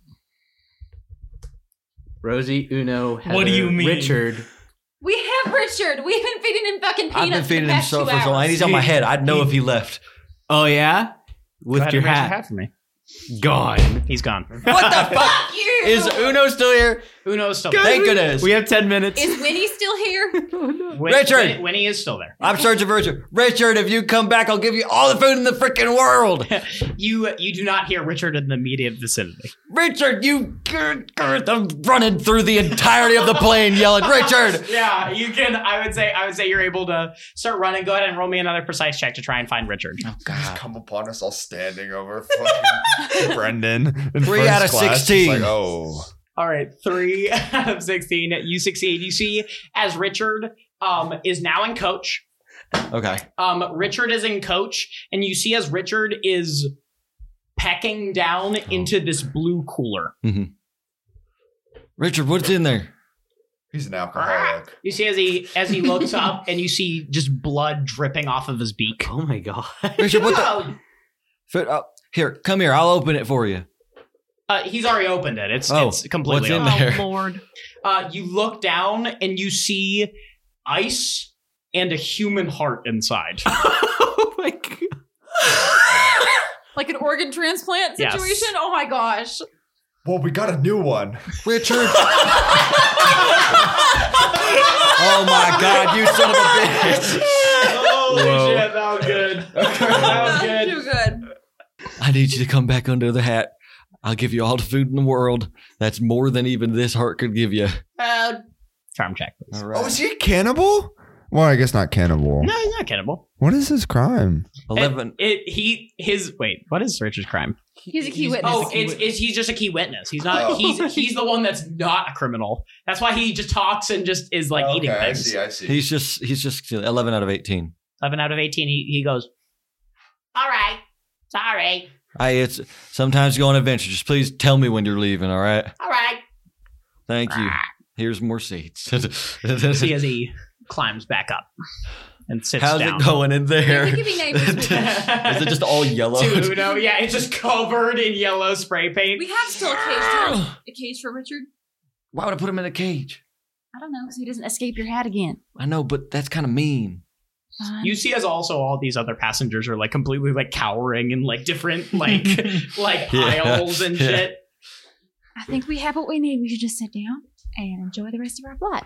Rosie, Uno, Heather, What do you mean? Richard. We have Richard. We've been feeding him fucking peanuts I've been for feeding the him past so two for so long. hours. He's on my head. I'd know if he left. Oh, yeah? With Go ahead your and raise hat. for me. Gone. He's gone. What the fuck? Fuck you. Is Uno still here? Uno's still Thank goodness. We have ten minutes. Is Winnie still here? Win- Richard! Win- Winnie is still there. I'm searching for Richard. Richard, if you come back, I'll give you all the food in the freaking world. You you do not hear Richard in the immediate vicinity. Richard, you. I'm running through the entirety of the plane yelling, Richard! Yeah, you can. I would say I would say you're able to start running. Go ahead and roll me another precise check to try and find Richard. Oh, Just come upon us all standing over fucking Brendan. in Three first out of class, just sixteen. Like, oh. All right, three out of sixteen. You succeed. You see, as Richard um, is now in coach. Okay. Um, Richard is in coach, and you see as Richard is pecking down into this blue cooler. Richard, what's in there? He's an alcoholic. You see as he as he looks up and you see just blood dripping off of his beak. Oh my god. Richard, what the? Fit up. Here, come here. I'll open it for you. Uh, he's already opened it. It's Oh, it's completely what's in open. there? Oh, Lord. Uh, you look down and you see ice and a human heart inside. Oh my god. Like an organ transplant Yes. situation? Oh my gosh. Well, we got a new one. Richard. Oh my God, you son of a bitch. Holy Whoa. shit, that was good. That was good. Too good. I need you to come back under the hat. I'll give you all the food in the world. That's more than even this heart could give you. Uh, charm check, please. All Oh, right. is he a cannibal? Well, I guess not cannibal. No, he's not cannibal. What is his crime? eleven. It, it he his wait. What is Richard's crime? He's a key witness. Oh, it's, it's he's just a key witness. He's not. Oh. He's he's the one that's not a criminal. That's why he just talks and just is like eating I things. see, I see. He's just he's just eleven out of eighteen. Eleven out of eighteen. He he goes. All right. Sorry. I it's sometimes you go on adventures. Just please tell me when you're leaving, all right? All right. Thank you. Here's more seats. See as he climbs back up and sits How's down. it going in there? We could be neighbors with him. Is it just all yellow? Dude, no, yeah, it's just covered in yellow spray paint. We have still a cage, don't we? A cage for Richard? Why would I put him in a cage? I don't know, so he doesn't escape your hat again. I know, but that's kind of mean. Fine. You see as also all these other passengers are like completely like cowering in like different like like Yeah. aisles and Yeah. shit. I think we have what we need. We should just sit down and enjoy the rest of our flight.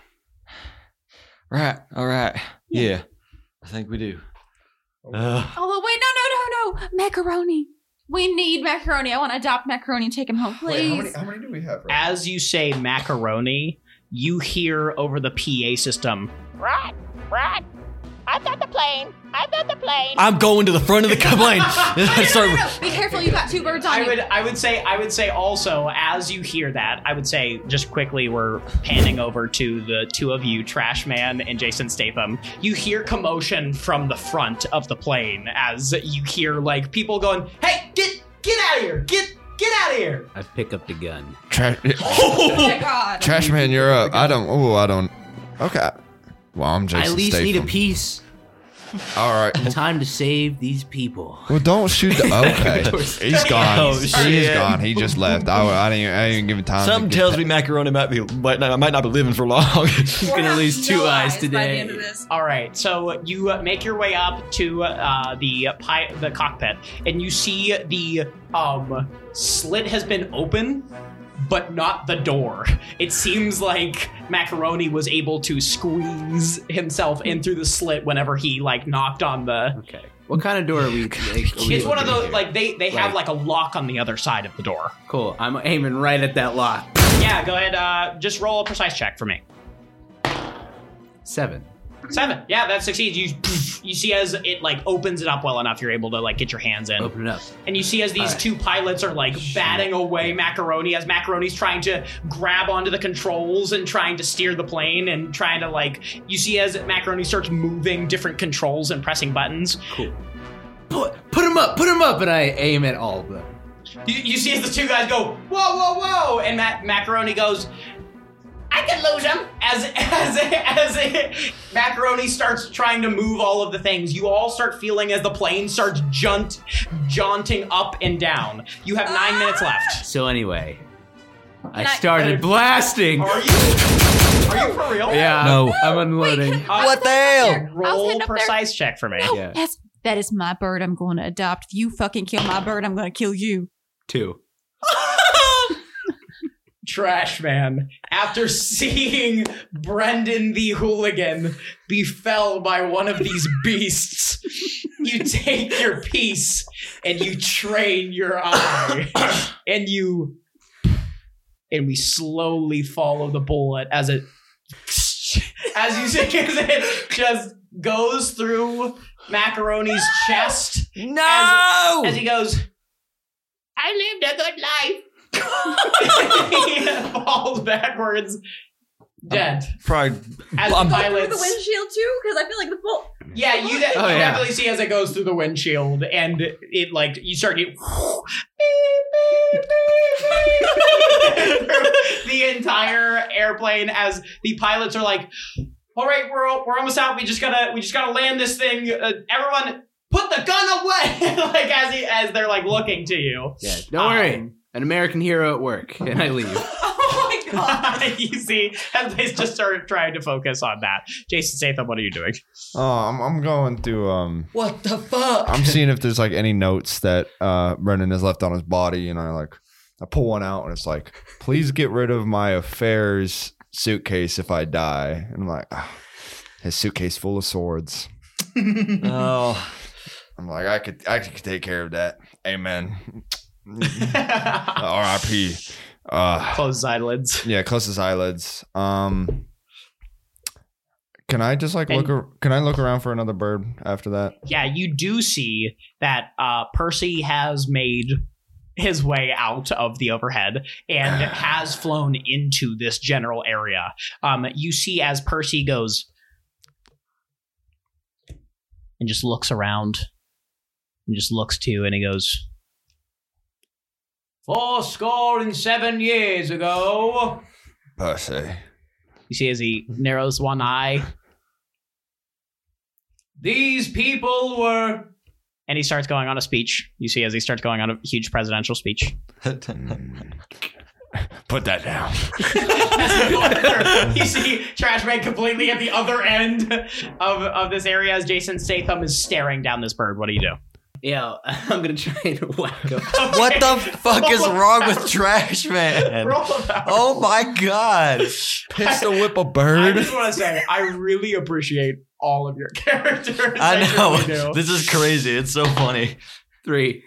Right. All right. Yeah. I think we do. Uh, Although, wait, no, no, no, no. Macaroni. We need macaroni. I want to adopt macaroni and take him home, please. Wait, how many, how many do we have? Right? As you say macaroni, you hear over the P A system. Right, right. I've got the plane. I've got the plane. I'm going to the front of the plane. no, no, Start- no, no, no. Be careful. You got two birds on I you. would I would say I would say also as you hear that, I would say just quickly we're panning over to the two of you, Trash Man and Jason Statham. You hear commotion from the front of the plane as you hear like people going, "Hey, get get out of here! Get get out of here!" I pick up the gun. Trash, Oh my God. Trash man, you're up. I don't. Oh, I don't. Okay. Well, I'm Jason I at least need a Statham. piece. All right. Time to save these people. Well, don't shoot the. Okay, he's gone. Oh, He's shit. gone. He just left. I, I didn't. I didn't even give him time. Something to get tells that. me macaroni might be might not, I might not be living for long. He's gonna lose two eyes By the today. end of this. All right, so you uh, make your way up to uh, the pi- the cockpit, and you see the um, slit has been open, but not the door. It seems like Macaroni was able to squeeze himself in through the slit whenever he like knocked on the. Okay. What kind of door are we? Like, are we It's one of looking those here? like they they have Like- like a lock on the other side of the door. Cool. I'm aiming right at that lock. Yeah, go ahead. Uh, just roll a precise check for me. Seven. Seven. Yeah, that succeeds. You you see as it like opens it up well enough, you're able to like get your hands in. Open it up. And you see as these Alright. two pilots are like batting away Macaroni as Macaroni's trying to grab onto the controls and trying to steer the plane and trying to like, you see as Macaroni starts moving different controls and pressing buttons. Cool. Put put him up. Put him up, and I aim at all of them. You, you see as the two guys go, whoa, whoa, whoa, and Ma- Macaroni goes, I can lose him. As as as Macaroni starts trying to move all of the things, you all start feeling as the plane starts jaunt, jaunting up and down. You have nine minutes left. So anyway, I Can I- started blasting. Are you? Are you for real? Yeah. No. I'm unloading. Wait, Uh, What the hell? I was Roll heading up there. precise check for me. Yeah. That's, that is my bird I'm going to adopt. If you fucking kill my bird, I'm going to kill you. Two. Trash Man, after seeing Brendan the hooligan be felled by one of these beasts, you take your piece and you train your eye, and you, and we slowly follow the bullet as it, as you see, as it just goes through Macaroni's chest. No! As, as he goes, I lived a good life. He falls backwards, dead. Probably. As I'm- the Through pilots, the windshield too, because I feel like the full. yeah, you, de- Oh, you yeah. definitely see as it goes through the windshield, and it like you start to the entire air airplane as the pilots are like, all right, we're we're almost out. We just gotta we just gotta land this thing. Uh, everyone, put the gun away! Like as he, as they're like looking to you. Yeah, don't Um, worry. An American hero at work, and I leave. Oh my god. You see, as they just started trying to focus on that. Jason Statham, what are you doing? Oh, I'm, I'm going through. Um, What the fuck? I'm seeing if there's like any notes that uh, Brendan has left on his body, and I like I pull one out, and it's like, please get rid of my affairs suitcase if I die. And I'm like, ah, his suitcase full of swords. Oh. I'm like, I could I could take care of that. Amen. R I P. Uh, Close his eyelids. yeah, close his eyelids. Um, can I just like look? And- ar- Can I look around for another bird after that? Yeah, you do see that uh, Percy has made his way out of the overhead and has flown into this general area. Um, you see as Percy goes and just looks around and just looks too, and he goes, Four score and seven years ago. Percy. You see as he narrows one eye. These people were... And he starts going on a speech. You see as he starts going on a huge presidential speech. Put that down. You see Trash Man completely at the other end of, of this area as Jason Statham is staring down this bird. What do you do? Yeah, I'm gonna try and whack him. What the fuck is wrong with Trash Man? Roll about. Oh my god. Pistol whip a I bird. just want to say, I really appreciate all of your characters. I know. really do. This is crazy. It's so funny. Three.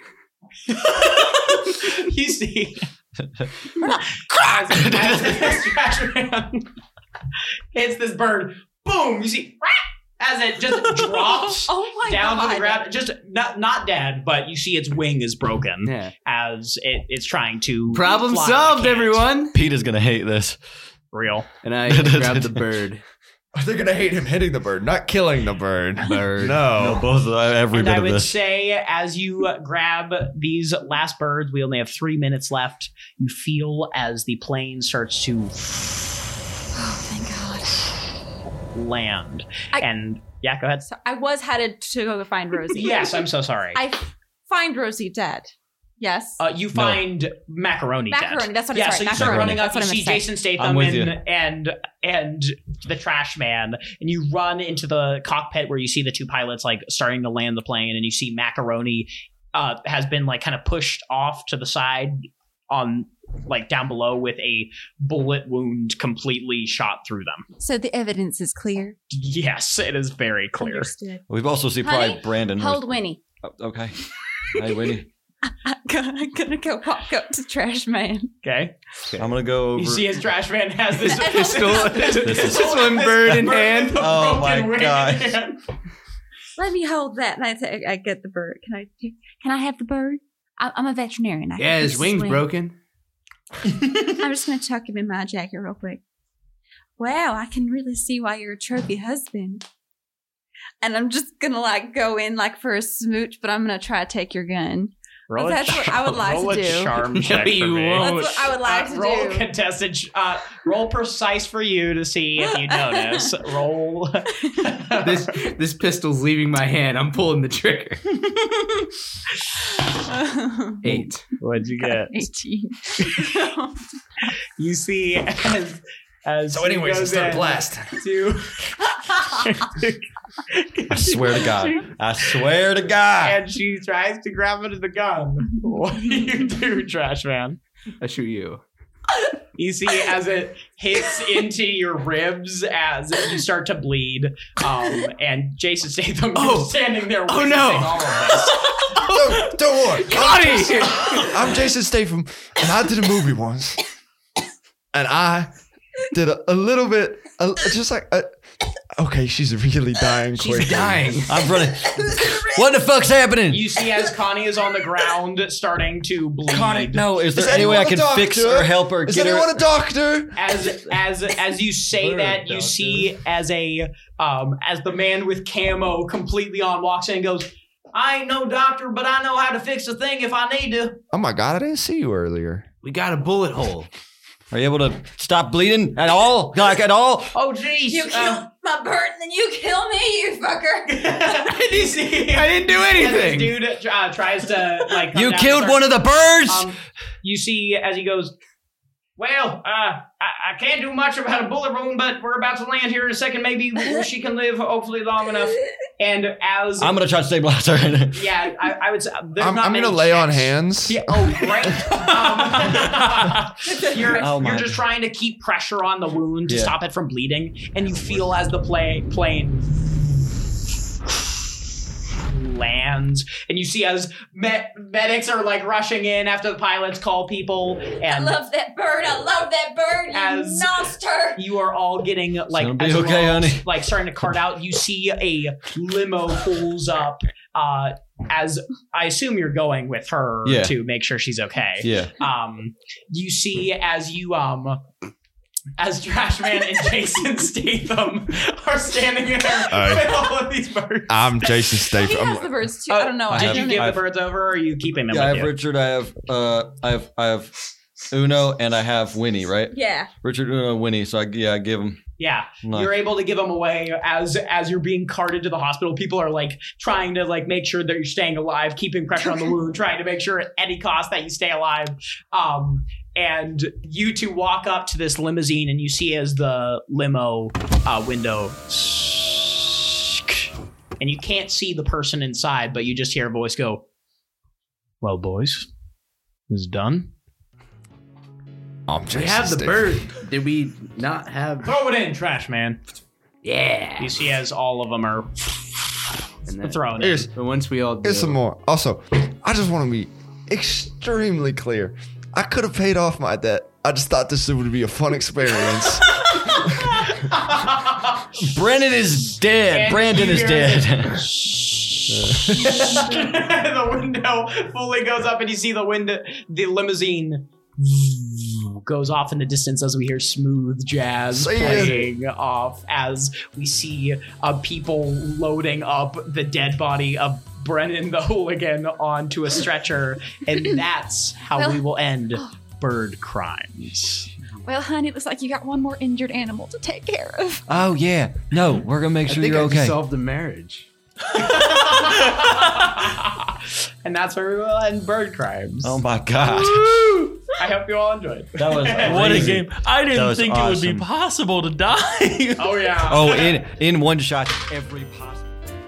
You see, as, as this Trash Man hits this bird, boom! You see, as it just drops Oh my down god. to the ground, just not not dead, but you see its wing is broken Yeah. as it, it's trying to Problem fly, solved, but can't. everyone. Pete is gonna hate this. Real. And I grabbed the bird. They're gonna hate him hitting the bird, not killing the bird. Bird. No. No, both uh, every And bit I of would this. say, as you uh, grab these last birds, we only have three minutes left. You feel as the plane starts to Oh thank god. land, I- and yeah, go ahead. So I was headed to go find Rosie. Yes, I'm so sorry. I find Rosie dead. Yes. Uh, you find macaroni, Macaroni, dead. that's what yeah, it's so right, you start macaroni. running up. That's You what I see meant to say. Jason I'm Statham with and, you. and and the trash man, and you run into the cockpit where you see the two pilots like starting to land the plane, and you see macaroni uh, has been like kind of pushed off to the side on like down below with a bullet wound completely shot through them. So the evidence is clear. Yes, it is very clear. Understood. We've also seen probably Honey, Brandon. Hold Winnie. Oh, okay. Hey, Winnie. I'm gonna, I'm gonna go walk up to Trash Man. Okay, I'm gonna go over. you see his trash man has this Pistol. This is- This one bird in hand. with a Oh my broken wing in gosh. hand. Let me hold that. And I, take, I get the bird. Can I? Take, can I have the bird? I, I'm a veterinarian. I Yeah, can his fix wing's wing. broken. I'm just gonna tuck him in my jacket real quick. Wow, I can really see why you're a trophy husband. And I'm just gonna like go in like for a smooch, but I'm gonna try to take your gun. Roll That's a what I would like roll to a do. charm No, check you for me. won't. That's what I would like Uh, to roll do. contested. sh- Uh, roll precise for you to see if you notice. Roll. This this pistol's leaving my hand. I'm pulling the trigger. Eight. What'd you get? eighteen. You see as as So, he anyways, goes it's not a in blast. to I swear to God. I swear to God. and she tries to grab into the gun. What do you do, trash man? I shoot you. You see as it hits into your ribs as you start to bleed, um, and Jason Statham Oh. is standing there Oh, witnessing no. all of this. Don't, don't worry. Connie! I'm Jason Statham, and I did a movie once, and I did a, a little bit, a, just like, a, okay, she's really dying quickly. She's dying. I'm running. What the fuck's happening? You see as Connie is on the ground starting to bleed. Connie, no. Is there Is any way I anyone can a fix doctor? or help her? Is Get anyone her? a doctor? As as as you say Bird that, you doctor. see as a um as the man with camo completely on walks in and goes, I ain't no doctor, but I know how to fix a thing if I need to. Oh my god, I didn't see you earlier. We got a bullet hole. Are you able to stop bleeding at all? Like at all? Oh, jeez. You killed my bird and then you kill me, you fucker. I didn't, I didn't do anything. Dude uh, tries to like. come You down killed and one of the birds. Um, you see as he goes. Well, uh, I, I can't do much about a bullet wound, but we're about to land here in a second. Maybe she can live, hopefully, long enough. And as I'm gonna try to stabilize her. yeah, I, I would say there's I'm, not I'm many gonna lay on checks. hands. Yeah. Oh, great. Um, you're Oh, my. you're just trying to keep pressure on the wound to Yeah. stop it from bleeding, and you feel as the play, plane lands, and you see as med- medics are like rushing in after the pilots call people, I and love that bird. I love that bird. You As- nosed her. you are all getting like gonna be as you're okay, all, honey. like starting to cart out. You see a limo pulls up. Uh, as I assume you're going with her Yeah. to make sure she's okay. Yeah. Um, you see as you um. As Trashman and Jason Statham are standing there right. with all of these birds. I'm Jason He Statham. has the birds too. I don't know. I I Did have- you don't give know. the I've- birds over, or are you keeping them Yeah, I with have you? Richard. I have uh, I have I have Uno, and I have Winnie. Right? Yeah. Richard, Uno, Winnie. So I yeah, I give them. Yeah, Nice. you're able to give them away as as you're being carted to the hospital. People are like trying to like make sure that you're staying alive, keeping pressure on the wound, trying to make sure at any cost that you stay alive. Um, and you two walk up to this limousine, and you see as the limo uh, window, and you can't see the person inside, but you just hear a voice go, Well, boys, is it done? I'm We Jason have the Statham. bird. Did we not have? "Throw it in, trash man." Yeah. You see as all of them are And then, thrown in. Here's, but once we all do, here's some more. Also, I just want to be extremely clear. I could have paid off my debt. I just thought this would be a fun experience. Brennan is dead. And Brandon you is hear dead. The window fully goes up, and you see the window, the limousine goes off in the distance as we hear smooth jazz See ya. playing off as we see uh, people loading up the dead body of Brennan the hooligan onto a stretcher, and that's how Well- we will end Bird Crimes. Well, honey, it looks like you got one more injured animal to take care of. Oh yeah. No, we're gonna make I sure think you're I okay. just solved the marriage. And that's where we will end Bird Crimes. Oh my god. I hope you all enjoyed. That was What a amazing. game. I That didn't was think it would be awesome. possible to die. Oh yeah. Oh, in in one shot, every possible.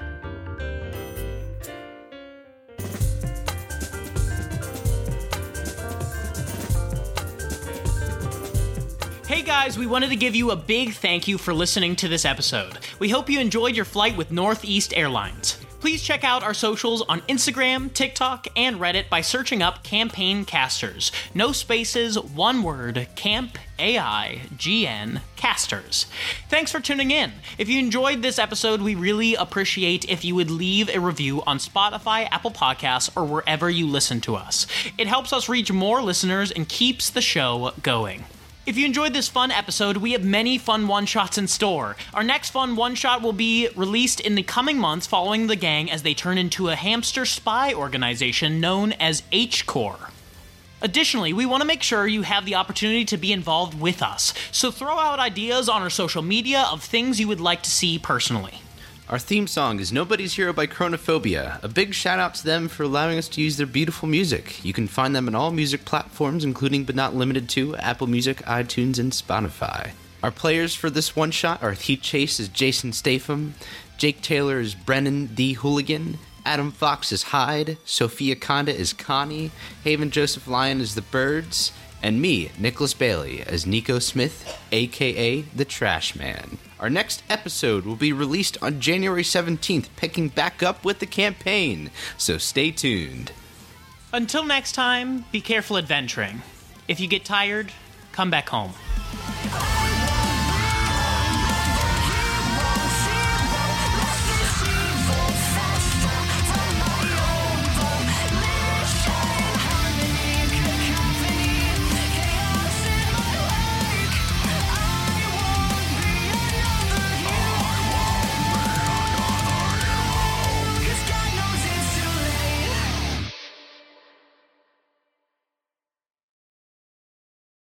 Hey guys, we wanted to give you a big thank you for listening to this episode. We hope you enjoyed your flight with Northeast Airlines. Please check out our socials on Instagram, TikTok, and Reddit by searching up Campaign Casters. No spaces, one word, Camp A I G N Casters. Thanks for tuning in. If you enjoyed this episode, we really appreciate if you would leave a review on Spotify, Apple Podcasts, or wherever you listen to us. It helps us reach more listeners and keeps the show going. If you enjoyed this fun episode, we have many fun one-shots in store. Our next fun one-shot will be released in the coming months following the gang as they turn into a hamster spy organization known as H-Core. Additionally, we want to make sure you have the opportunity to be involved with us, so throw out ideas on our social media of things you would like to see personally. Our theme song is Nobody's Hero by Chronophobia. A big shout out to them for allowing us to use their beautiful music. You can find them on all music platforms, including but not limited to Apple Music, iTunes, and Spotify. Our players for this one shot are Heat Chase as Jason Statham, Jake Taylor as Brennan the Hooligan, Adam Fox as Hyde, Sophia Conda as Connie, Haven Joseph Lyon as the Birds, and me, Nicholas Bailey, as Nico Smith, aka the Trash Man. Our next episode will be released on January seventeenth, picking back up with the campaign, so stay tuned. Until next time, be careful adventuring. If you get tired, come back home.